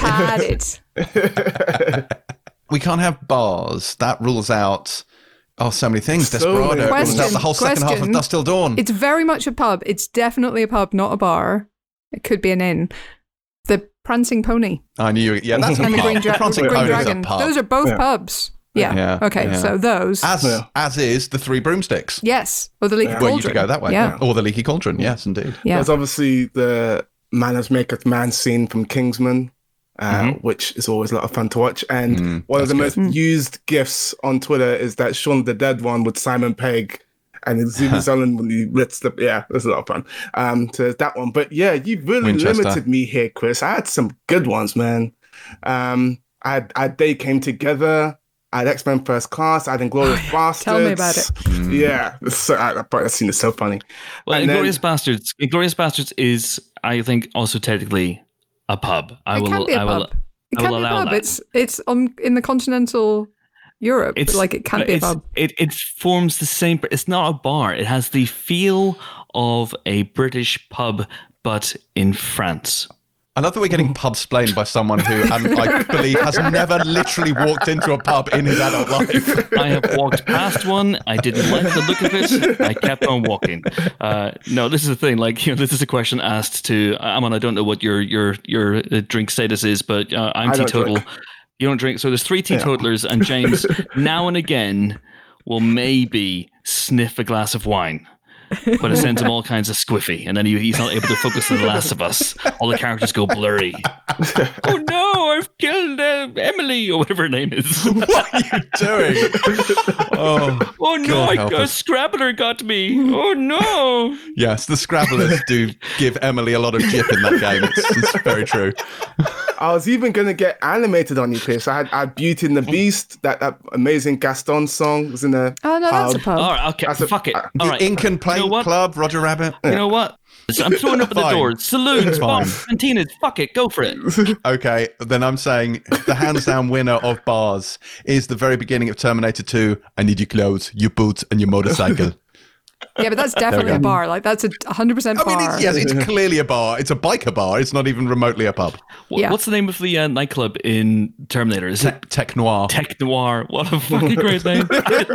Departed. We can't have bars. That rules out so many things. So Desperado. many It rules out the whole second half of Question. Dusk Till Dawn. It's very much a pub. It's definitely a pub, not a bar. It could be an inn. The Prancing Pony I knew you. Yeah, that's a and the pub. Green, The Prancing Green Pony is a Dragon. pub. Those are both Yeah. pubs. Yeah. Yeah, Okay, yeah. so those. As is the Three Broomsticks. Yes. Or the Leaky Well, Cauldron. you could go that way. Yeah. Or the Leaky Cauldron. Yes, indeed. Yeah. There's obviously the Manners Maketh Man scene from Kingsman, which is always a lot of fun to watch. And one of the most used GIFs on Twitter is that Shaun of the Dead one with Simon Pegg and Zubie Zolan when he rips the... Yeah, there's a lot of fun. So there's that one. But yeah, you've really Winchester. limited me here, Chris. I had some good ones, man. I had They Came Together. I had X-Men First Class. I had Inglourious Basterds. Tell me about it. Yeah. That scene is so funny. Well, And then- Inglourious Bastards is, I think, also technically a pub. It can be a pub. It can be a pub. It's in the continental Europe. It can't be a pub. It forms the same. It's not a bar. It has the feel of a British pub, but in France. I love that we're getting pub-splained by someone who I believe has never literally walked into a pub in his adult life. I have walked past one. I didn't like the look of it. I kept on walking. No, this is the thing. This is a question asked to Amon. I don't know what your drink status is, but I'm I don't teetotal. drink. You don't drink. So there's 3 teetotalers, and James now and again will maybe sniff a glass of wine. But it sends him all kinds of squiffy, and then he's not able to focus on The Last of Us. All the characters go blurry. Oh no, I've killed Emily, or whatever her name is. What are you doing? Oh no, God help a us. Scrabbler got me. Oh no. Yes, the Scrabblers do give Emily a lot of jip in that game. It's very true. I was even going to get animated on you, Chris. I had Beauty and the Beast, that amazing Gaston song was in a Oh, no, that's a pub. All right, okay, That's a- fuck it. The All right. Ink and Paint You know what? Club, Roger Rabbit. You know what? I'm throwing up at the Fine. doors. Saloons, Fine. bars, cantinas. Fuck it, go for it. Okay, then I'm saying the hands down winner of bars is the very beginning of Terminator 2. I need your clothes, your boots, and your motorcycle. Yeah, but that's definitely go. a bar. That's a 100% bar. I mean, it's clearly a bar. It's a biker bar. It's not even remotely a pub. Yeah. What's the name of the nightclub in Terminator? Is it Tech Noir. Tech Noir? What a fucking great name.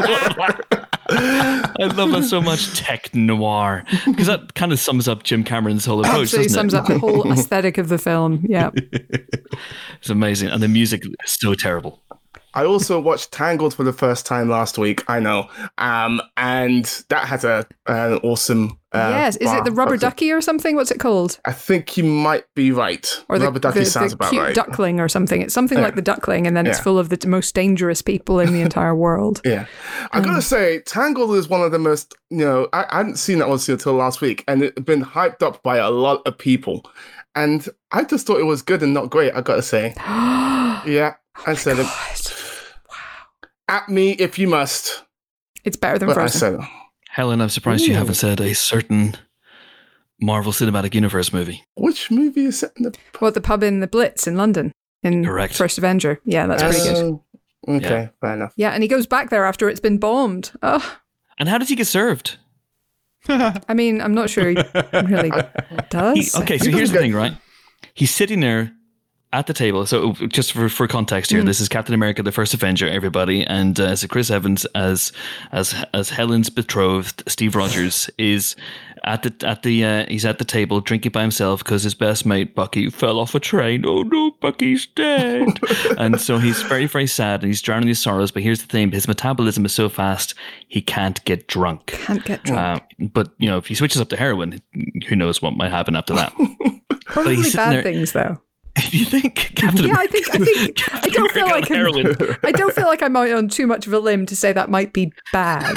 I love that so much. Tech Noir. Because that kind of sums up Jim Cameron's whole approach, Absolutely doesn't sums it? up the whole aesthetic of the film. Yeah. It's amazing. And the music is so terrible. I also watched Tangled for the first time last week. I know, and that has an awesome. Yes. Is it the Rubber Ducky or something? What's it called? I think you might be right. Or Rubber Ducky sounds about cute right. duckling or something. It's something like the duckling, and then it's Yeah. full of the most dangerous people in the entire world. Yeah, I gotta say, Tangled is one of the most. I hadn't seen that one until last week, and it's been hyped up by a lot of people, and I just thought it was good and not great. I gotta say, yeah, I said it. At me if you must. It's better than But I Frozen. said it. Helen, I'm surprised you haven't said a certain Marvel Cinematic Universe movie. Which movie is set in the? What, the pub in the Blitz in London? In Correct. First Avenger. Yeah, that's pretty good. Okay, fair enough. Yeah, and he goes back there after it's been bombed. Oh, And how does he get served? I mean, I'm not sure he really does. Okay, so here's the thing, right? He's sitting there at the table. So just for context here, this is Captain America, the First Avenger, everybody. And so Chris Evans as Helen's betrothed, Steve Rogers, is he's at the table drinking by himself because his best mate Bucky fell off a train. Oh no, Bucky's dead. And so he's very, very sad and he's drowning his sorrows. But here's the thing, his metabolism is so fast he can't get drunk. Can't get drunk. But if he switches up to heroin, who knows what might happen after that. Probably he's sitting bad there- things, though. You think Captain Yeah, I America? think I don't feel like heroin. I don't feel like I'm out on too much of a limb to say that might be bad.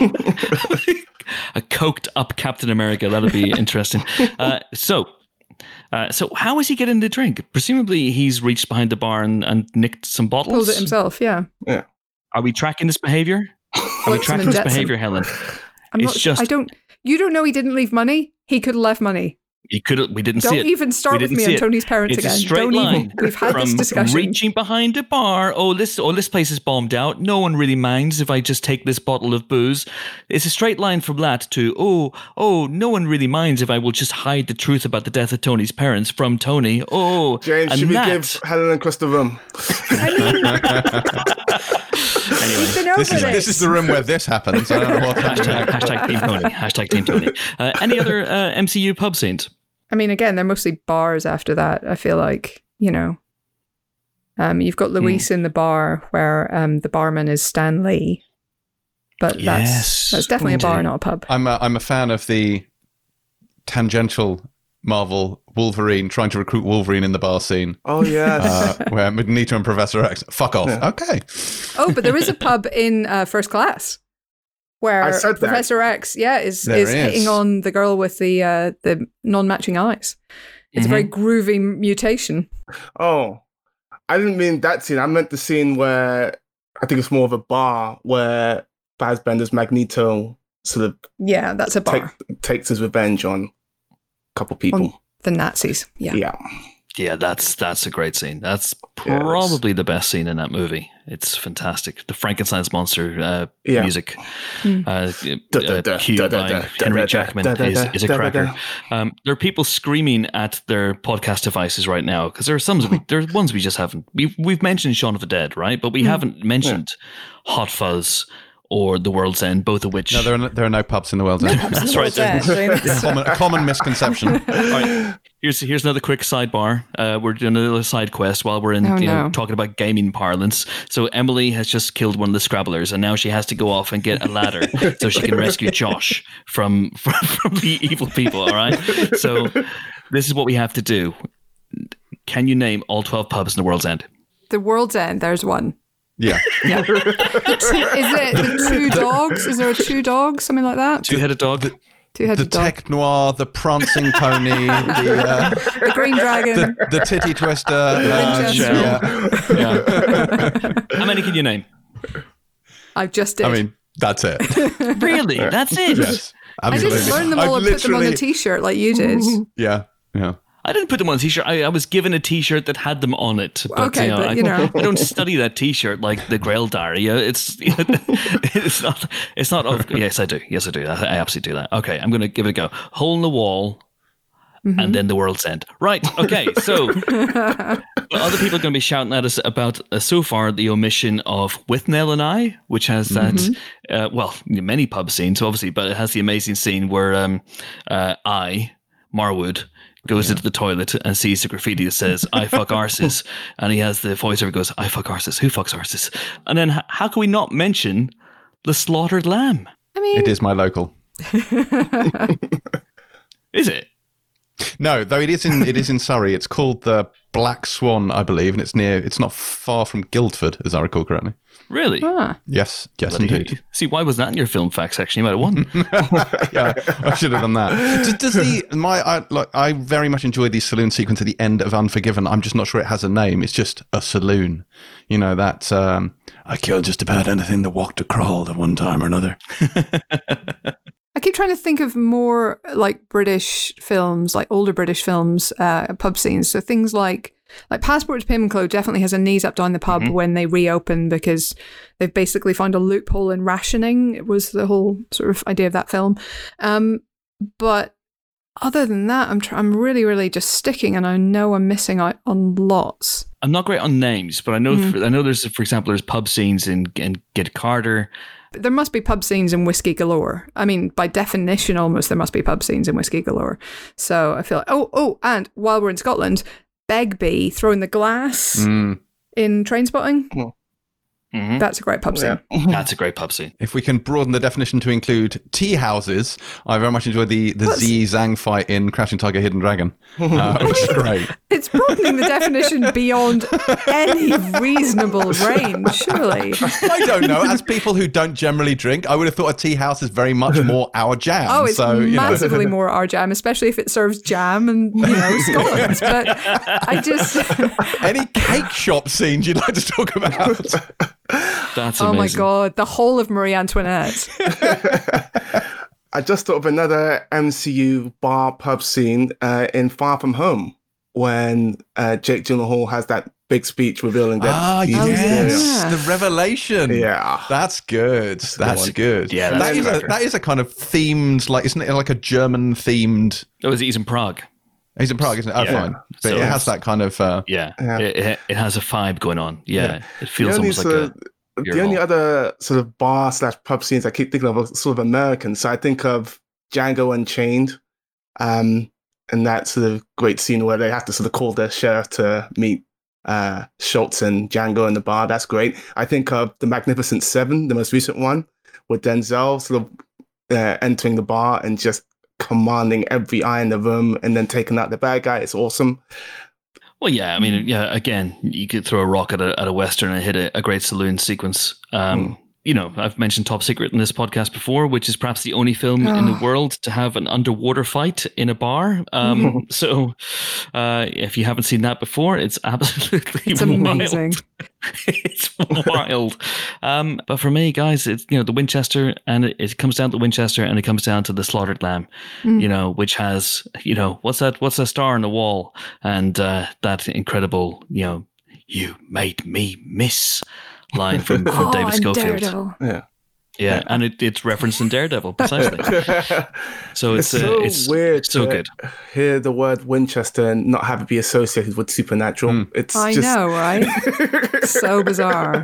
A coked up Captain America. That'll be interesting. So how is he getting the drink? Presumably he's reached behind the bar and nicked some bottles. Pulled it himself, yeah. Are we tracking this behavior? Are we Floats him tracking and this jets him. behavior, Helen? I'm It's not sure. just- You don't know he didn't leave money? He could have left money. We didn't see Don't it. even start We with didn't me see on it. Tony's parents It's again. a straight Don't line even. We've had this from discussion. reaching behind a bar. This place is bombed out. No one really minds if I just take this bottle of booze. It's a straight line from that to no one really minds if I will just hide the truth about the death of Tony's parents from Tony. James, should we give Helen and Chris the room? Anyway, this is the room where this happens. I don't know what hashtag Team Tony. Hashtag Team Tony. Any other MCU pub scenes? I mean, again, they're mostly bars after that. I feel like, you've got Luis in the bar where the barman is Stan Lee. But that's definitely a bar, not a pub. I'm a fan of the tangential Marvel Wolverine trying to recruit Wolverine in the bar scene. Oh, yes. Where Magneto and Professor X, fuck off. Yeah. Okay. Oh, but there is a pub in First Class where I said that. Professor X, is hitting on the girl with the non-matching eyes. It's a very groovy mutation. Oh, I didn't mean that scene. I meant the scene where I think it's more of a bar where Fassbender's Magneto sort of that's a bar. takes his revenge on a couple people. On the Nazis. Yeah, that's a great scene. That's probably the best scene in that movie. It's fantastic. The Frankenstein's monster music, cued by Henry Jackman, is a cracker. There are people screaming at their podcast devices right now because there are ones we just haven't. We've mentioned Shaun of the Dead, right? But we haven't mentioned Hot Fuzz or The World's End, both of which. No, there are no pubs in The World's End. That's right. A common misconception. All right. Here's another quick sidebar. We're doing a little side quest while we're talking about gaming parlance. So Emily has just killed one of the Scrabblers, and now she has to go off and get a ladder so she can rescue Josh from the evil people. All right. So this is what we have to do. Can you name all 12 pubs in The World's End? The World's End. There's one. Yeah. Is it the two dogs? Is there a two dogs? Something like that? Two-headed dog. Two-headed dog. Tech Noir, the Prancing Pony, the Green Dragon, the Titty Twister. How many can you name? I've just did. I mean, that's it. Really? That's it? Yes, absolutely. I didn't learn them all and put them on a t-shirt like you did. Yeah. I didn't put them on a t-shirt. I was given a t-shirt that had them on it. But, okay, I don't study that t-shirt like the Grail Diary. It's not. Yes, I do. I absolutely do that. Okay, I'm going to give it a go. Hole in the Wall, and then The World's End. Right. Okay. So other people are going to be shouting at us about so far the omission of With Nell and I, which has that. Many pub scenes, obviously, but it has the amazing scene where Marwood goes into the toilet and sees the graffiti that says "I fuck arses," and he has the voiceover goes "I fuck arses." Who fucks arses? And then how can we not mention the slaughtered lamb? I mean, It is my local. Is it? No, though it is in Surrey. It's called the Black Swan, I believe, and it's not far from Guildford, as I recall correctly. Really? Yes, Bloody indeed. hell. See, why was that in your film fact section? You might have won. Yeah, I should have done that. I very much enjoyed the saloon sequence at the end of Unforgiven. I'm just not sure it has a name. It's just a saloon. You know, that I killed just about anything that walked or crawled at one time or another. I keep trying to think of more like British films, like older British films, pub scenes. So things like Passport to Pimlico definitely has a knees up down the pub when they reopen because they've basically found a loophole in rationing. It was the whole sort of idea of that film. But other than that, I'm really, really just sticking, and I know I'm missing out on lots. I'm not great on names, but I know there's, for example, there's pub scenes in Get Carter. There must be pub scenes in Whiskey Galore. I mean, by definition, almost there must be pub scenes in Whiskey Galore. So I feel like, and while we're in Scotland, Begbie throwing the glass in Trainspotting. That's a great pub scene. That's a great pub scene. If we can broaden the definition to include tea houses, I very much enjoyed the Z Zhang fight in Crouching Tiger, Hidden Dragon, which is great. It's broadening the definition beyond any reasonable range, surely. I don't know. As people who don't generally drink, I would have thought a tea house is very much more our jam. Oh, it's massively more our jam, especially if it serves jam and, Scotland. But I just... Any cake shop scenes you'd like to talk about? That's amazing. Oh my God, the whole of Marie Antoinette. I just thought of another MCU bar pub scene in Far From Home when Jake Gyllenhaal has that big speech revealing that he's yes, the revelation. Yeah, that's good. That's good. Yeah, that is a kind of themed, like, isn't it like a German themed? Oh, he's in Prague. He's in Prague, isn't it? Oh, fine. But So it has that kind of. It has a vibe going on. Yeah. It feels almost like the only other sort of bar / pub scenes I keep thinking of are sort of American. So I think of Django Unchained, and that sort of great scene where they have to sort of call their sheriff to meet Schultz and Django in the bar. That's great. I think of The Magnificent Seven, the most recent one, with Denzel sort of entering the bar and just commanding every eye in the room and then taking out the bad guy. It's awesome. Well, yeah, I mean, yeah, again, you could throw a rock at a Western and hit a great saloon sequence. You know, I've mentioned Top Secret in this podcast before, which is perhaps the only film in the world to have an underwater fight in a bar. So if you haven't seen that before, it's absolutely amazing. It's wild. But for me, guys, it's, you know, the Winchester, and it comes down to Winchester, and it comes down to the Slaughtered Lamb, you know, which has, you know, what's that star on the wall, and that incredible, you know, "You made me miss" line from David Schofield. Daredevil. Yeah, and it's referenced in Daredevil, precisely. So it's weird. so to good. Hear the word Winchester and not have it be associated with supernatural. I know, right? So bizarre.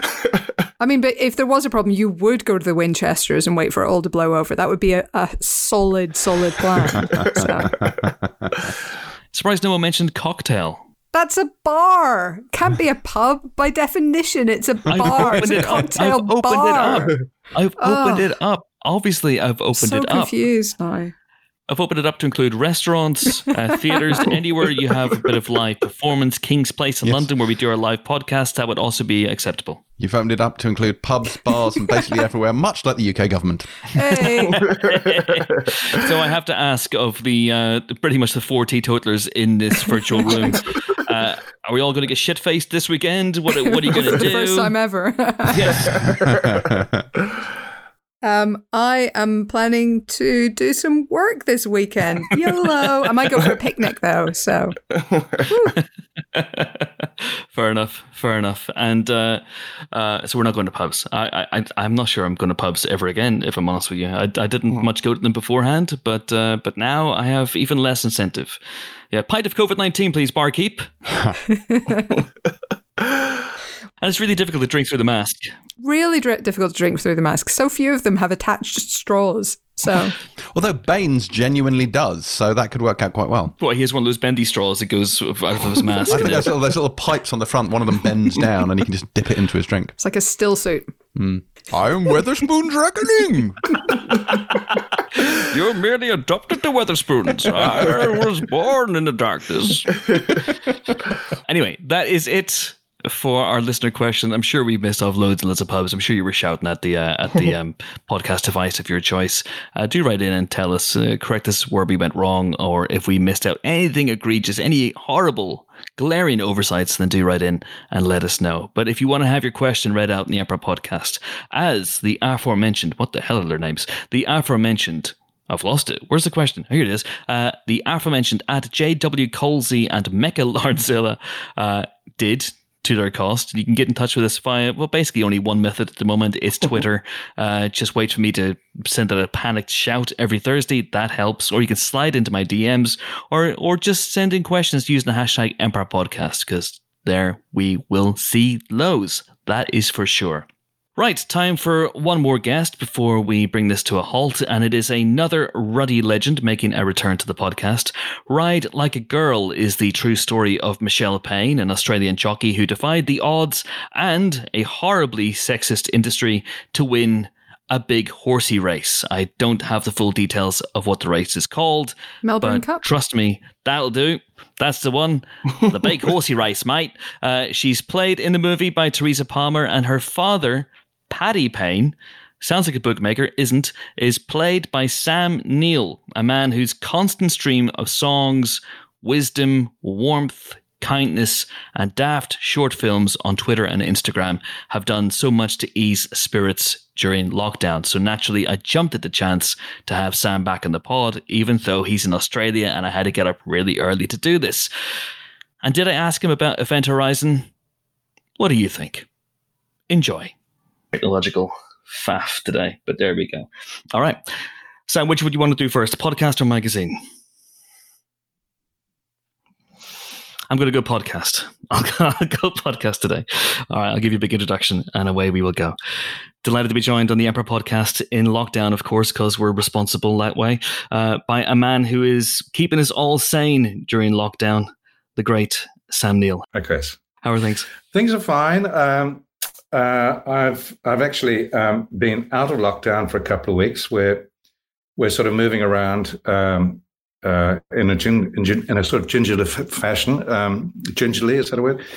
I mean, but if there was a problem, you would go to the Winchesters and wait for it all to blow over. That would be a solid plan. So. Surprised no one mentioned Cocktail. That's a bar. Can't be a pub. By definition, it's a bar. It's a cocktail bar. I've opened it up. Obviously, I've opened it up. So confused now. I've opened it up to include restaurants, theatres, anywhere you have a bit of live performance. King's Place in London, where we do our live podcast, that would also be acceptable. You've opened it up to include pubs, bars, and basically everywhere, much like the UK government. Hey. So I have to ask of the pretty much the 4 teetotalers in this virtual room, are we all going to get shit-faced this weekend? What are you going to do? First time ever. I am planning to do some work this weekend. YOLO. I might go for a picnic though, so. Fair enough. And so we're not going to pubs. I'm not sure I'm going to pubs ever again, if I'm honest with you. I didn't much go to them beforehand, but now I have even less incentive. Yeah, pint of COVID-19, please, barkeep. And it's really difficult to drink through the mask. Really difficult to drink through the mask. So few of them have attached straws. So, although Baines genuinely does, so that could work out quite well. Well, he has one of those bendy straws that goes out of his mask. I think there's little pipes on the front. One of them bends down, and he can just dip it into his drink. It's like a still suit. I'm Weatherspoon's reckoning. You're merely adopted to Weatherspoons. I was born in the darkness. Anyway, that is it for our listener question. I'm sure we missed off loads and loads of pubs. I'm sure you were shouting at the podcast device of your choice. Do write in and tell us, correct us where we went wrong, or if we missed out anything egregious, any horrible, glaring oversights, then do write in and let us know. But if you want to have your question read out in the Emperor podcast, as the aforementioned, what the hell are their names? The aforementioned, I've lost it. Where's the question? Here it is. The aforementioned at JW Colsey and Mecca Lardzilla did, to their cost. You can get in touch with us via, well, basically only one method at the moment. It's Twitter. Just wait for me to send out a panicked shout every Thursday. That helps. Or you can slide into my DMs, or just send in questions using the hashtag Empire Podcast, because there we will see those. That is for sure. Right, time for one more guest before we bring this to a halt, and it is another ruddy legend making a return to the podcast. Ride Like a Girl is the true story of Michelle Payne, an Australian jockey who defied the odds and a horribly sexist industry to win a big horsey race. I don't have the full details of what the race is called, Melbourne but Cup. Trust me, that'll do. That's the one. The big horsey race, mate. She's played in the movie by Teresa Palmer, and her father, Paddy Payne, sounds like a bookmaker, isn't, is played by Sam Neill, a man whose constant stream of songs, wisdom, warmth, kindness and daft short films on Twitter and Instagram have done so much to ease spirits during lockdown. So naturally, I jumped at the chance to have Sam back in the pod, even though he's in Australia and I had to get up really early to do this. And did I ask him about Event Horizon? What do you think? Enjoy. Technological faff today, but there we go. All right. Sam, which would you want to do first, podcast or magazine? I'm going to go podcast. I'll go podcast today. All right, I'll give you a big introduction and away we will go. Delighted to be joined on the Emperor podcast in lockdown, of course, because we're responsible that way, by a man who is keeping us all sane during lockdown, the great Sam Neill. Hi, Chris. How are things? Things are fine. I've actually been out of lockdown for a couple of weeks. We're sort of moving around in a sort of gingerly fashion. Gingerly, is that a word?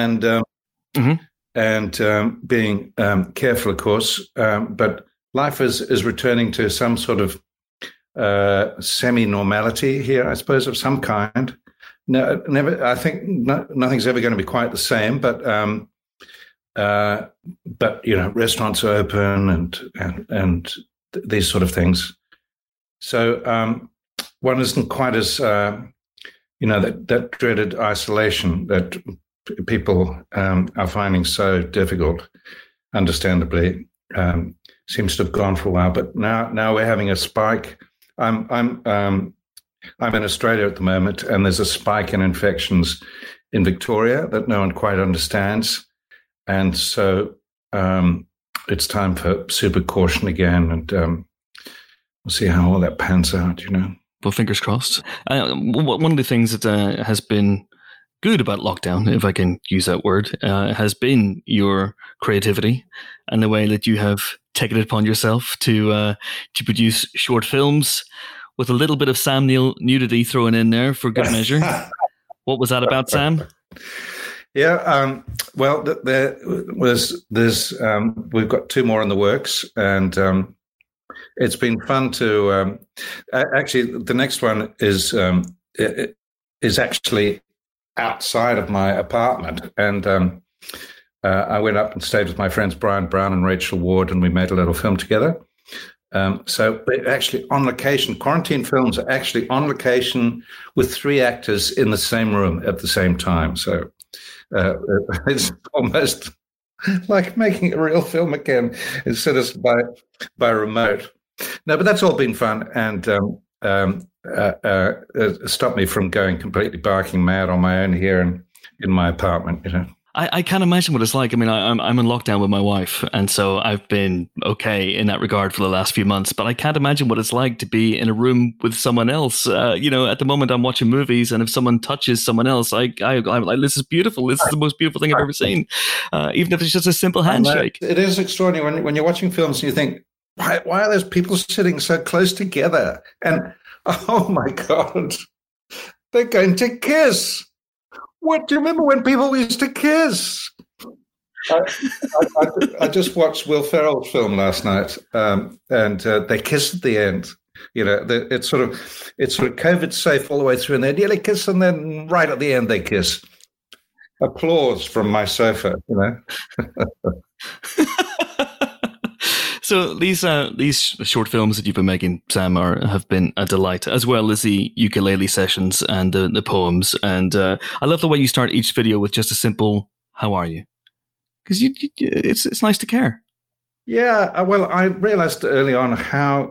And being careful, of course. But life is returning to some sort of semi-normality here, I suppose, of some kind. No, never. I think nothing's ever going to be quite the same. But you know, restaurants are open and these sort of things. So one isn't quite as that dreaded isolation that people are finding so difficult. Understandably, seems to have gone for a while. But now we're having a spike. I'm in Australia at the moment, and there's a spike in infections in Victoria that no one quite understands. And so it's time for super caution again, and we'll see how all that pans out, you know. Well, fingers crossed. One of the things that has been good about lockdown, if I can use that word, has been your creativity and the way that you have taken it upon yourself to produce short films with a little bit of Sam Neill nudity thrown in there for good measure. What was that about, Sam? Yeah, well, we've got 2 more in the works, and it's been fun to actually. The next one is actually outside of my apartment, and I went up and stayed with my friends Brian Brown and Rachel Ward, and we made a little film together. So we're actually on location. Quarantine films are actually on location with 3 actors in the same room at the same time. So it's almost like making a real film again instead of by remote. No, but that's all been fun and stopped me from going completely barking mad on my own here in my apartment, you know. I can't imagine what it's like. I mean, I'm in lockdown with my wife, and so I've been okay in that regard for the last few months, but I can't imagine what it's like to be in a room with someone else. You know, at the moment I'm watching movies, and if someone touches someone else, I'm like, this is beautiful. This is the most beautiful thing I've ever seen. Even if it's just a simple handshake. It is extraordinary when you're watching films and you think, why are those people sitting so close together? And, oh my God, they're going to kiss. What do you remember when people used to kiss? I just watched Will Ferrell's film last night, and they kiss at the end. You know, it's sort of COVID safe all the way through, and they nearly kiss, and then right at the end they kiss. Applause from my sofa, you know. So these short films that you've been making, Sam, have been a delight, as well as the ukulele sessions and the poems. And I love the way you start each video with just a simple "How are you?" Because it's nice to care. Yeah, well, I realized early on how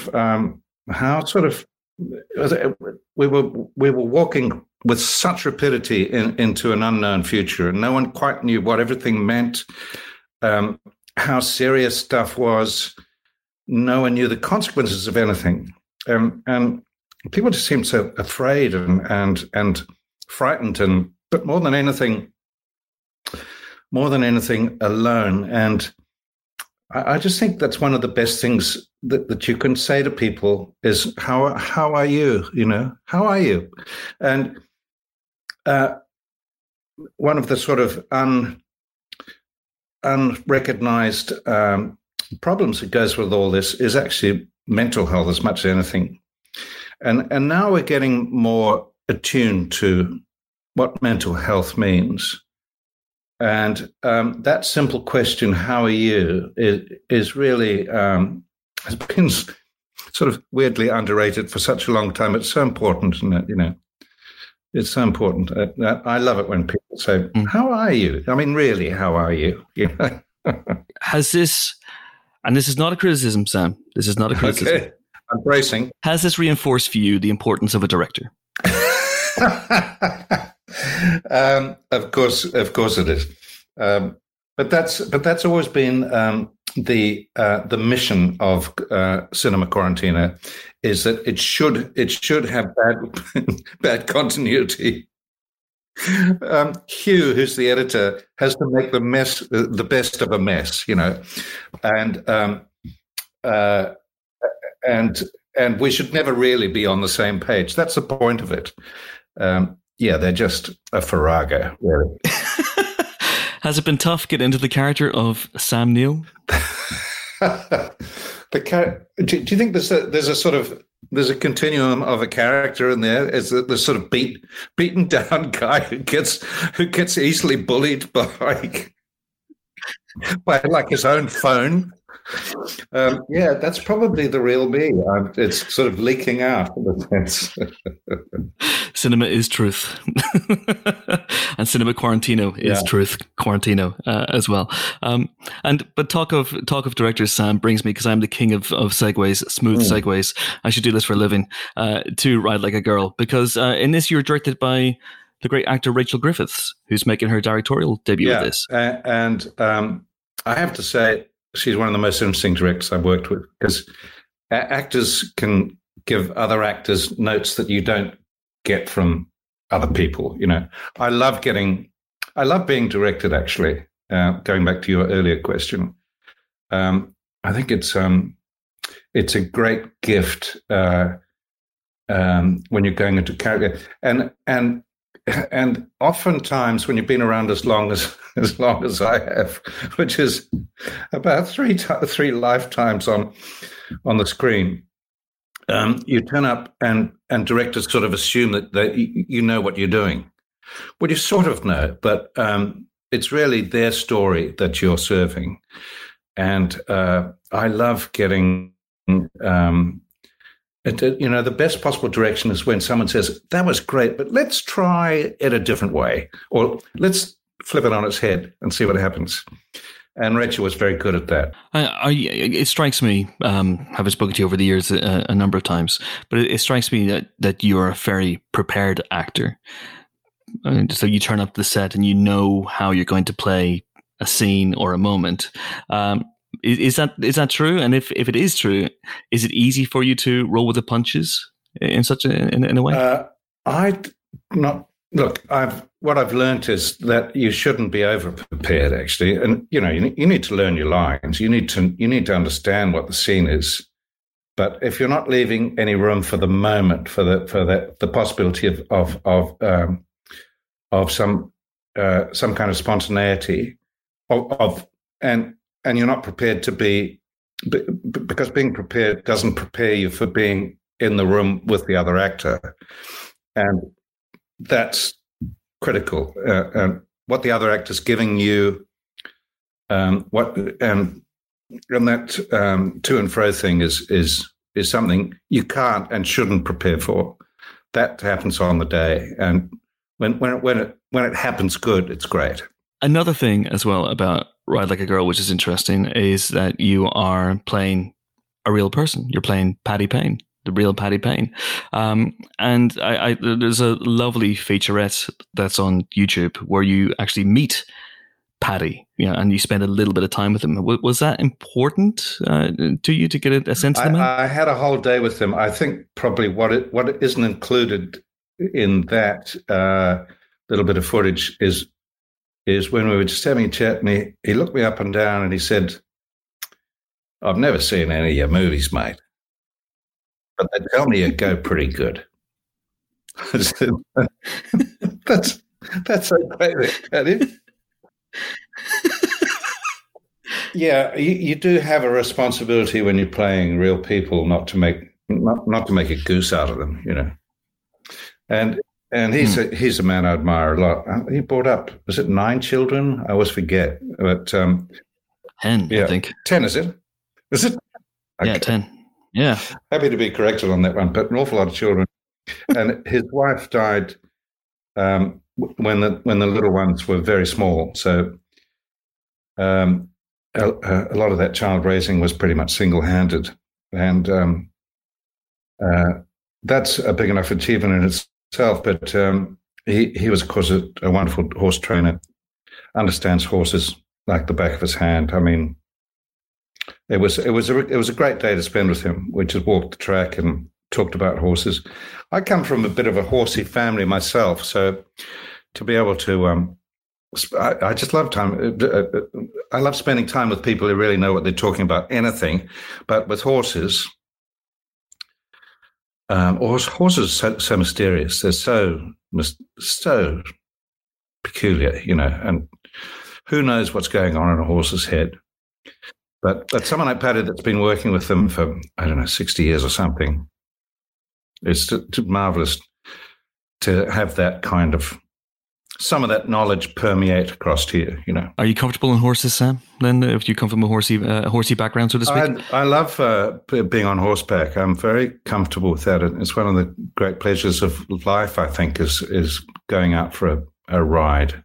we were walking with such rapidity into an unknown future, and no one quite knew what everything meant. How serious stuff was. No one knew the consequences of anything, and people just seemed so afraid and frightened, but more than anything, alone. And I just think that's one of the best things that you can say to people is how are you? You know, how are you? And one of the sort of unrecognized problems that goes with all this is actually mental health as much as anything. And now we're getting more attuned to what mental health means. And that simple question, how are you, is really, has been sort of weirdly underrated for such a long time. It's so important, isn't it? It's so important. I love it when people say, how are you? I mean, really, how are you? Has this, and this is not a criticism, Sam, this is not a criticism. Okay. I'm bracing. Has this reinforced for you the importance of a director? Of course it is. But that's always been the mission of Cinema Quarantino, is that it should have bad continuity. Hugh, who's the editor, has to make the best of a mess, and we should never really be on the same page. That's the point of it. They're just a farrago, really. Has it been tough getting into the character of Sam Neill? Do you think there's a continuum of a character in there? Is the sort of beaten down guy who gets easily bullied by like his own phone? That's probably the real me. It's sort of leaking out in a sense. Cinema is truth. And Cinema Quarantino is truth. Quarantino as well. But talk of directors, Sam, brings me, because I'm the king of segues, smooth segues. I should do this for a living, to Ride Like a Girl, because in this you're directed by the great actor Rachel Griffiths, who's making her directorial debut with this. And I have to say, she's one of the most interesting directors I've worked with, because actors can give other actors notes that you don't get from other people. I love being directed, actually. Going back to your earlier question, I think it's a great gift when you're going into character, and oftentimes when you've been around as long as I have, which is about three lifetimes on the screen, you turn up and directors sort of assume that you know what you're doing. Well, you sort of know, but it's really their story that you're serving. And I love getting, the best possible direction is when someone says, that was great, but let's try it a different way, or let's flip it on its head and see what happens. And Rachel was very good at that. It strikes me, having spoken to you over the years a number of times, but it strikes me that you're a very prepared actor. So you turn up to the set and you know how you're going to play a scene or a moment. Is that true? And if it is true, is it easy for you to roll with the punches in such in a way? What I've learned is that you shouldn't be over prepared, actually, and you need to learn your lines. You need to understand what the scene is. But if you're not leaving any room for the moment, for the possibility of some kind of spontaneity, and you're not prepared to be, because being prepared doesn't prepare you for being in the room with the other actor, and that's critical. What the other actor's giving you, and that to and fro thing is something you can't and shouldn't prepare for. That happens on the day, and when it happens good, it's great. Another thing as well about Ride Like a Girl, which is interesting, is that you are playing a real person. You're playing Paddy Payne, the real Paddy Payne. And there's a lovely featurette that's on YouTube where you actually meet Paddy, and you spend a little bit of time with him. Was that important to you to get a sense of the man? I had a whole day with him. I think probably what isn't included in that little bit of footage is when we were just having a chat, and he looked me up and down and he said, "I've never seen any of your movies, mate, but they tell me you go pretty good." I said, that's okay, Paddy. Yeah, you do have a responsibility when you're playing real people not to make a goose out of them, And And he's a man I admire a lot. He brought up, was it 9 children? I always forget. But 10, yeah, I think. 10, is it? Is it? Yeah, Okay. 10. Yeah. Happy to be corrected on that one, but an awful lot of children. And his wife died when the little ones were very small. So a lot of that child raising was pretty much single-handed. And that's a big enough achievement in itself. But he was, of course, a wonderful horse trainer, understands horses like the back of his hand. I mean, it was a great day to spend with him. We just walked the track and talked about horses. I come from a bit of a horsey family myself, so to be able to, I just love time. I love spending time with people who really know what they're talking about, anything, but with horses. Horses are so mysterious. They're so peculiar, you know, and who knows what's going on in a horse's head. But someone like Paddy that's been working with them for, I don't know, 60 years or something, it's marvelous to have that kind of, some of that knowledge permeate across to you, you know. Are you comfortable in horses, Sam? Then, if you come from a horsey background, so to speak? I love being on horseback. I'm very comfortable with that. It's one of the great pleasures of life, I think, is going out for a ride.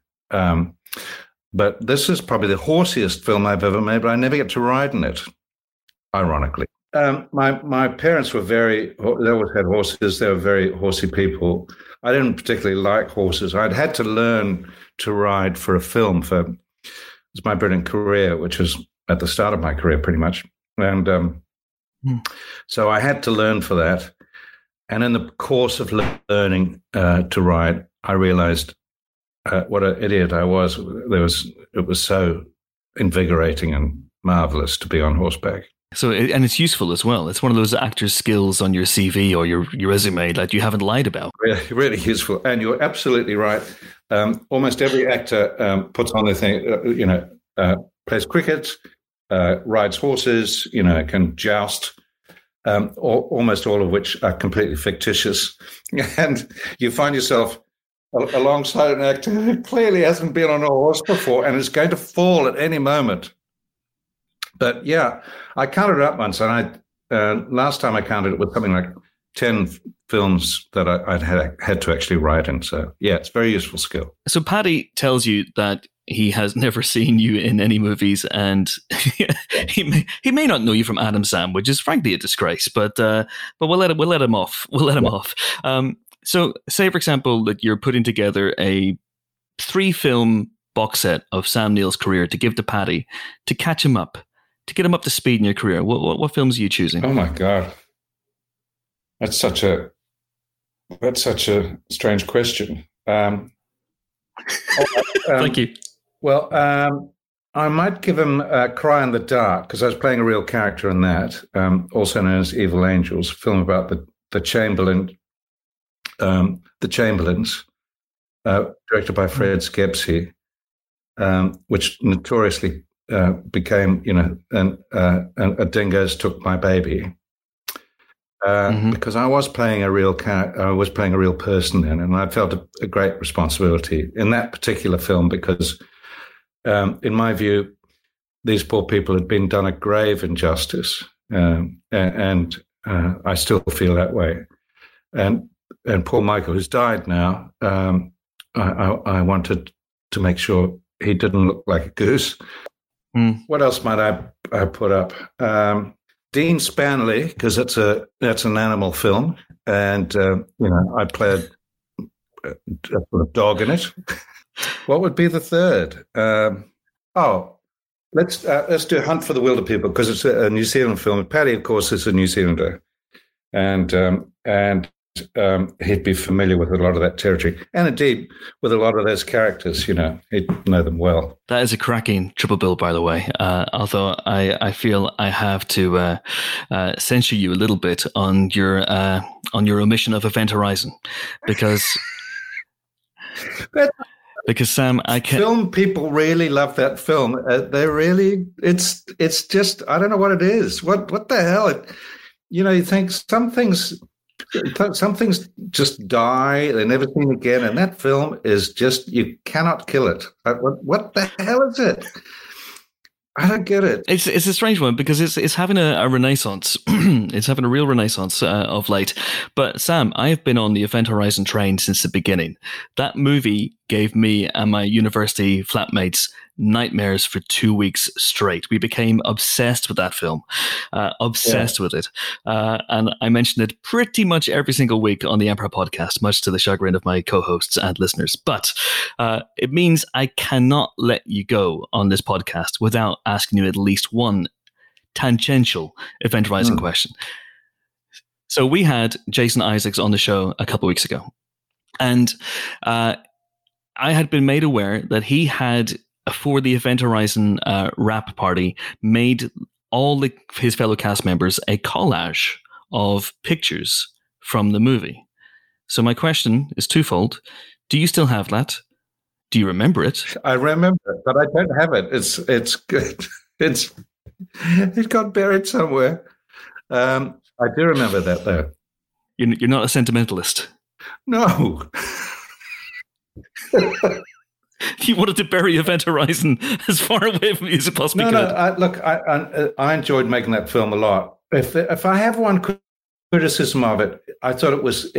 But this is probably the horsiest film I've ever made, but I never get to ride in it, ironically. My parents were they always had horses. They were very horsey people. I didn't particularly like horses. I'd had to learn to ride for a film it was My Brilliant Career, which was at the start of my career pretty much. And so I had to learn for that. And in the course of learning to ride, I realized what an idiot I was. It was so invigorating and marvelous to be on horseback. So, and it's useful as well. It's one of those actor's skills on your CV or your resume that you haven't lied about. Really, really useful. And you're absolutely right. Almost every actor puts on their thing, plays cricket, rides horses, can joust, almost all of which are completely fictitious. And you find yourself alongside an actor who clearly hasn't been on a horse before and is going to fall at any moment. But yeah, I counted it up once, and last time I counted it was something like 10 films that I'd had to actually write in. So yeah, it's a very useful skill. So Paddy tells you that he has never seen you in any movies, and he may not know you from Adam Sam, which is frankly a disgrace. But we'll let him off. We'll let him off. So say, for example, that you're putting together a 3-film box set of Sam Neill's career to give to Paddy to catch him up, to get him up to speed in your career. What films are you choosing? Oh my God, that's such a strange question. Thank you. Well, I might give him Cry in the Dark, because I was playing a real character in that, also known as Evil Angels, a film about the Chamberlains, directed by Fred Skepsey, which notoriously became, a Dingoes Took My Baby, because I was playing a real character. I was playing a real person then, and I felt a great responsibility in that particular film because, in my view, these poor people had been done a grave injustice, and I still feel that way. And poor Michael, who's died now, I wanted to make sure he didn't look like a goose. What else might I put up? Dean Spanley, because that's an animal film, and I played a dog in it. What would be the third? Let's do Hunt for the Wilder People, because it's a New Zealand film. Paddy, of course, is a New Zealander, and he'd be familiar with a lot of that territory, and indeed with a lot of those characters. He'd know them well. That is a cracking triple bill, by the way. Although I feel I have to censure you a little bit on your omission of Event Horizon, because Sam, I can't. Film people really love that film. They really, it's just, I don't know what it is. What the hell? You think some things Some things just die; they're never seen again. And that film is just—you cannot kill it. What the hell is it? I don't get it. It's a strange one because it's having a renaissance. It's having a real renaissance of late. But Sam, I have been on the Event Horizon train since the beginning. That movie gave me and my university flatmates nightmares for 2 weeks straight. We became obsessed with that film, obsessed with it. And I mentioned it pretty much every single week on the Empire podcast, much to the chagrin of my co-hosts and listeners. But it means I cannot let you go on this podcast without asking you at least one tangential Event Horizon question. So we had Jason Isaacs on the show a couple of weeks ago. And I had been made aware that he had, for the Event Horizon wrap party, made all his fellow cast members a collage of pictures from the movie. So my question is twofold. Do you still have that? Do you remember it? I remember it, but I don't have it. It's good. It got buried somewhere. I do remember that, though. You're not a sentimentalist. No. You wanted to bury Event Horizon as far away from you as it possibly could. I enjoyed making that film a lot. If I have one criticism of it, I thought it was.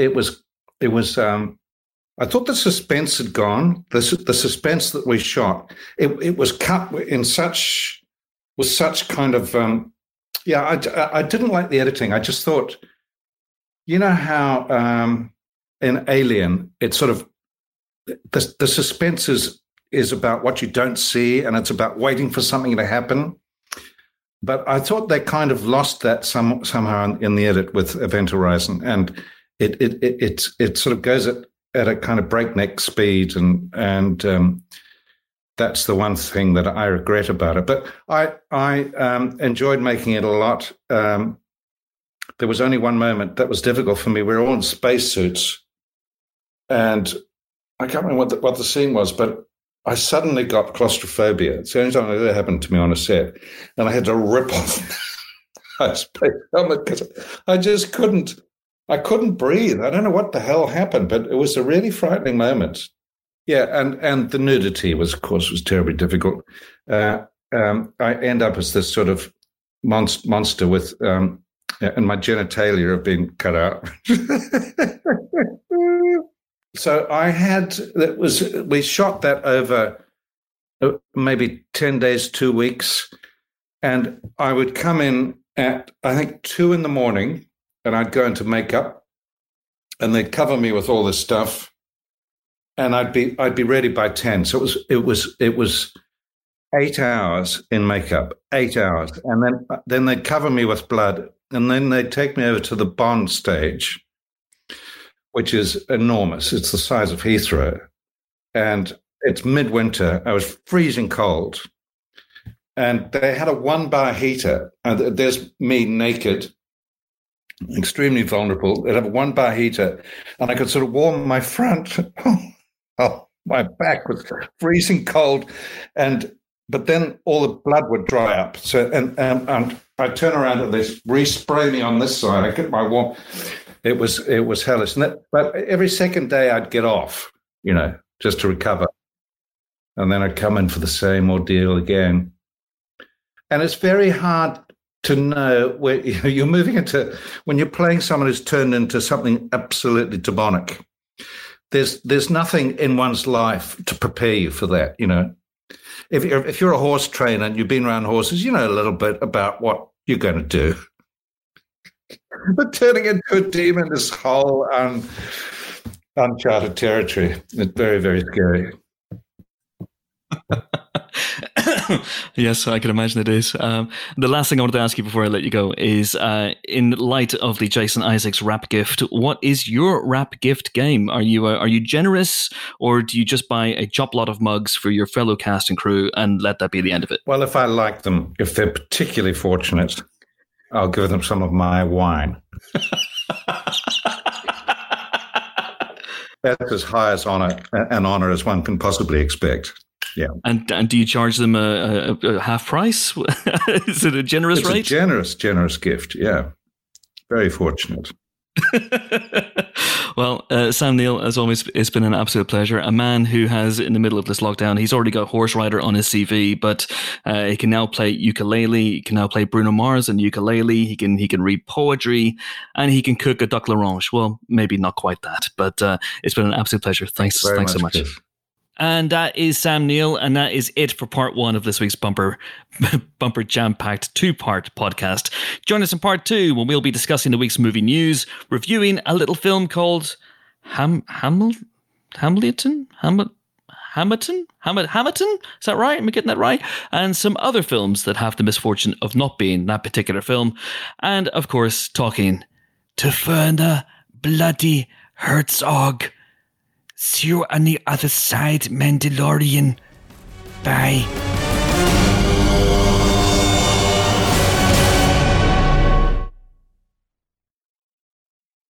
I thought the suspense had gone. The suspense that we shot, it was cut in such kind of. I didn't like the editing. I just thought, you know how in Alien, it's sort of. The suspense is about what you don't see, and it's about waiting for something to happen. But I thought they kind of lost that somehow in the edit with Event Horizon, and it sort of goes at a kind of breakneck speed, and that's the one thing that I regret about it. But I enjoyed making it a lot. There was only one moment that was difficult for me. We were all in spacesuits, and I can't remember what the scene was, but I suddenly got claustrophobia. It's the only time it ever happened to me on a set. And I had to rip off my space helmet because I just couldn't breathe. I don't know what the hell happened, but it was a really frightening moment. Yeah, and the nudity was terribly difficult. I end up as this sort of monster with, and my genitalia have been cut out. So we shot that over maybe 10 days, 2 weeks. And I would come in at, I think, 2 a.m, and I'd go into makeup, and they'd cover me with all this stuff, and I'd be ready by 10. So it was 8 hours in makeup, 8 hours. And then they'd cover me with blood, and then they'd take me over to the Bond stage, which is enormous. It's the size of Heathrow. And it's midwinter. I was freezing cold. And they had a 1-bar heater. And there's me naked, extremely vulnerable. They'd have a 1-bar heater. And I could sort of warm my front. Oh, my back was freezing cold. But then all the blood would dry up. So and I'd turn around and they'd re-spray me on this side. I get my warm. It was hellish. But every second day I'd get off, just to recover. And then I'd come in for the same ordeal again. And it's very hard to know where you're moving into, when you're playing someone who's turned into something absolutely demonic. There's nothing in one's life to prepare you for that, If you're a horse trainer and you've been around horses, you know a little bit about what you're going to do. But turning into a demon is whole uncharted territory. It's very, very scary. Yes, I can imagine it is. The last thing I wanted to ask you before I let you go is, in light of the Jason Isaacs rap gift, what is your rap gift game? Are you generous, or do you just buy a chop lot of mugs for your fellow cast and crew and let that be the end of it? Well, if I like them, if they're particularly fortunate, I'll give them some of my wine. That's as high as an honor as one can possibly expect. Yeah. And do you charge them a half price? Is it a generous rate? It's a generous gift. Yeah. Very fortunate. Well, Sam Neill, as always, it's been an absolute pleasure. A man who has, in the middle of this lockdown, he's already got Horse Rider on his CV, but he can now play ukulele. He can now play Bruno Mars on ukulele. He can read poetry, and he can cook a duck l'orange. Well, maybe not quite that, but it's been an absolute pleasure. Thanks so much. Chris. And that is Sam Neill, and that is it for part 1 of this week's bumper jam-packed 2-part podcast. Join us in part 2 when we'll be discussing the week's movie news, reviewing a little film called Hamilton? Is that right? Am I getting that right? And some other films that have the misfortune of not being that particular film. And, of course, talking to Werner Bloody Herzog. See you on the other side, Mandalorian. Bye.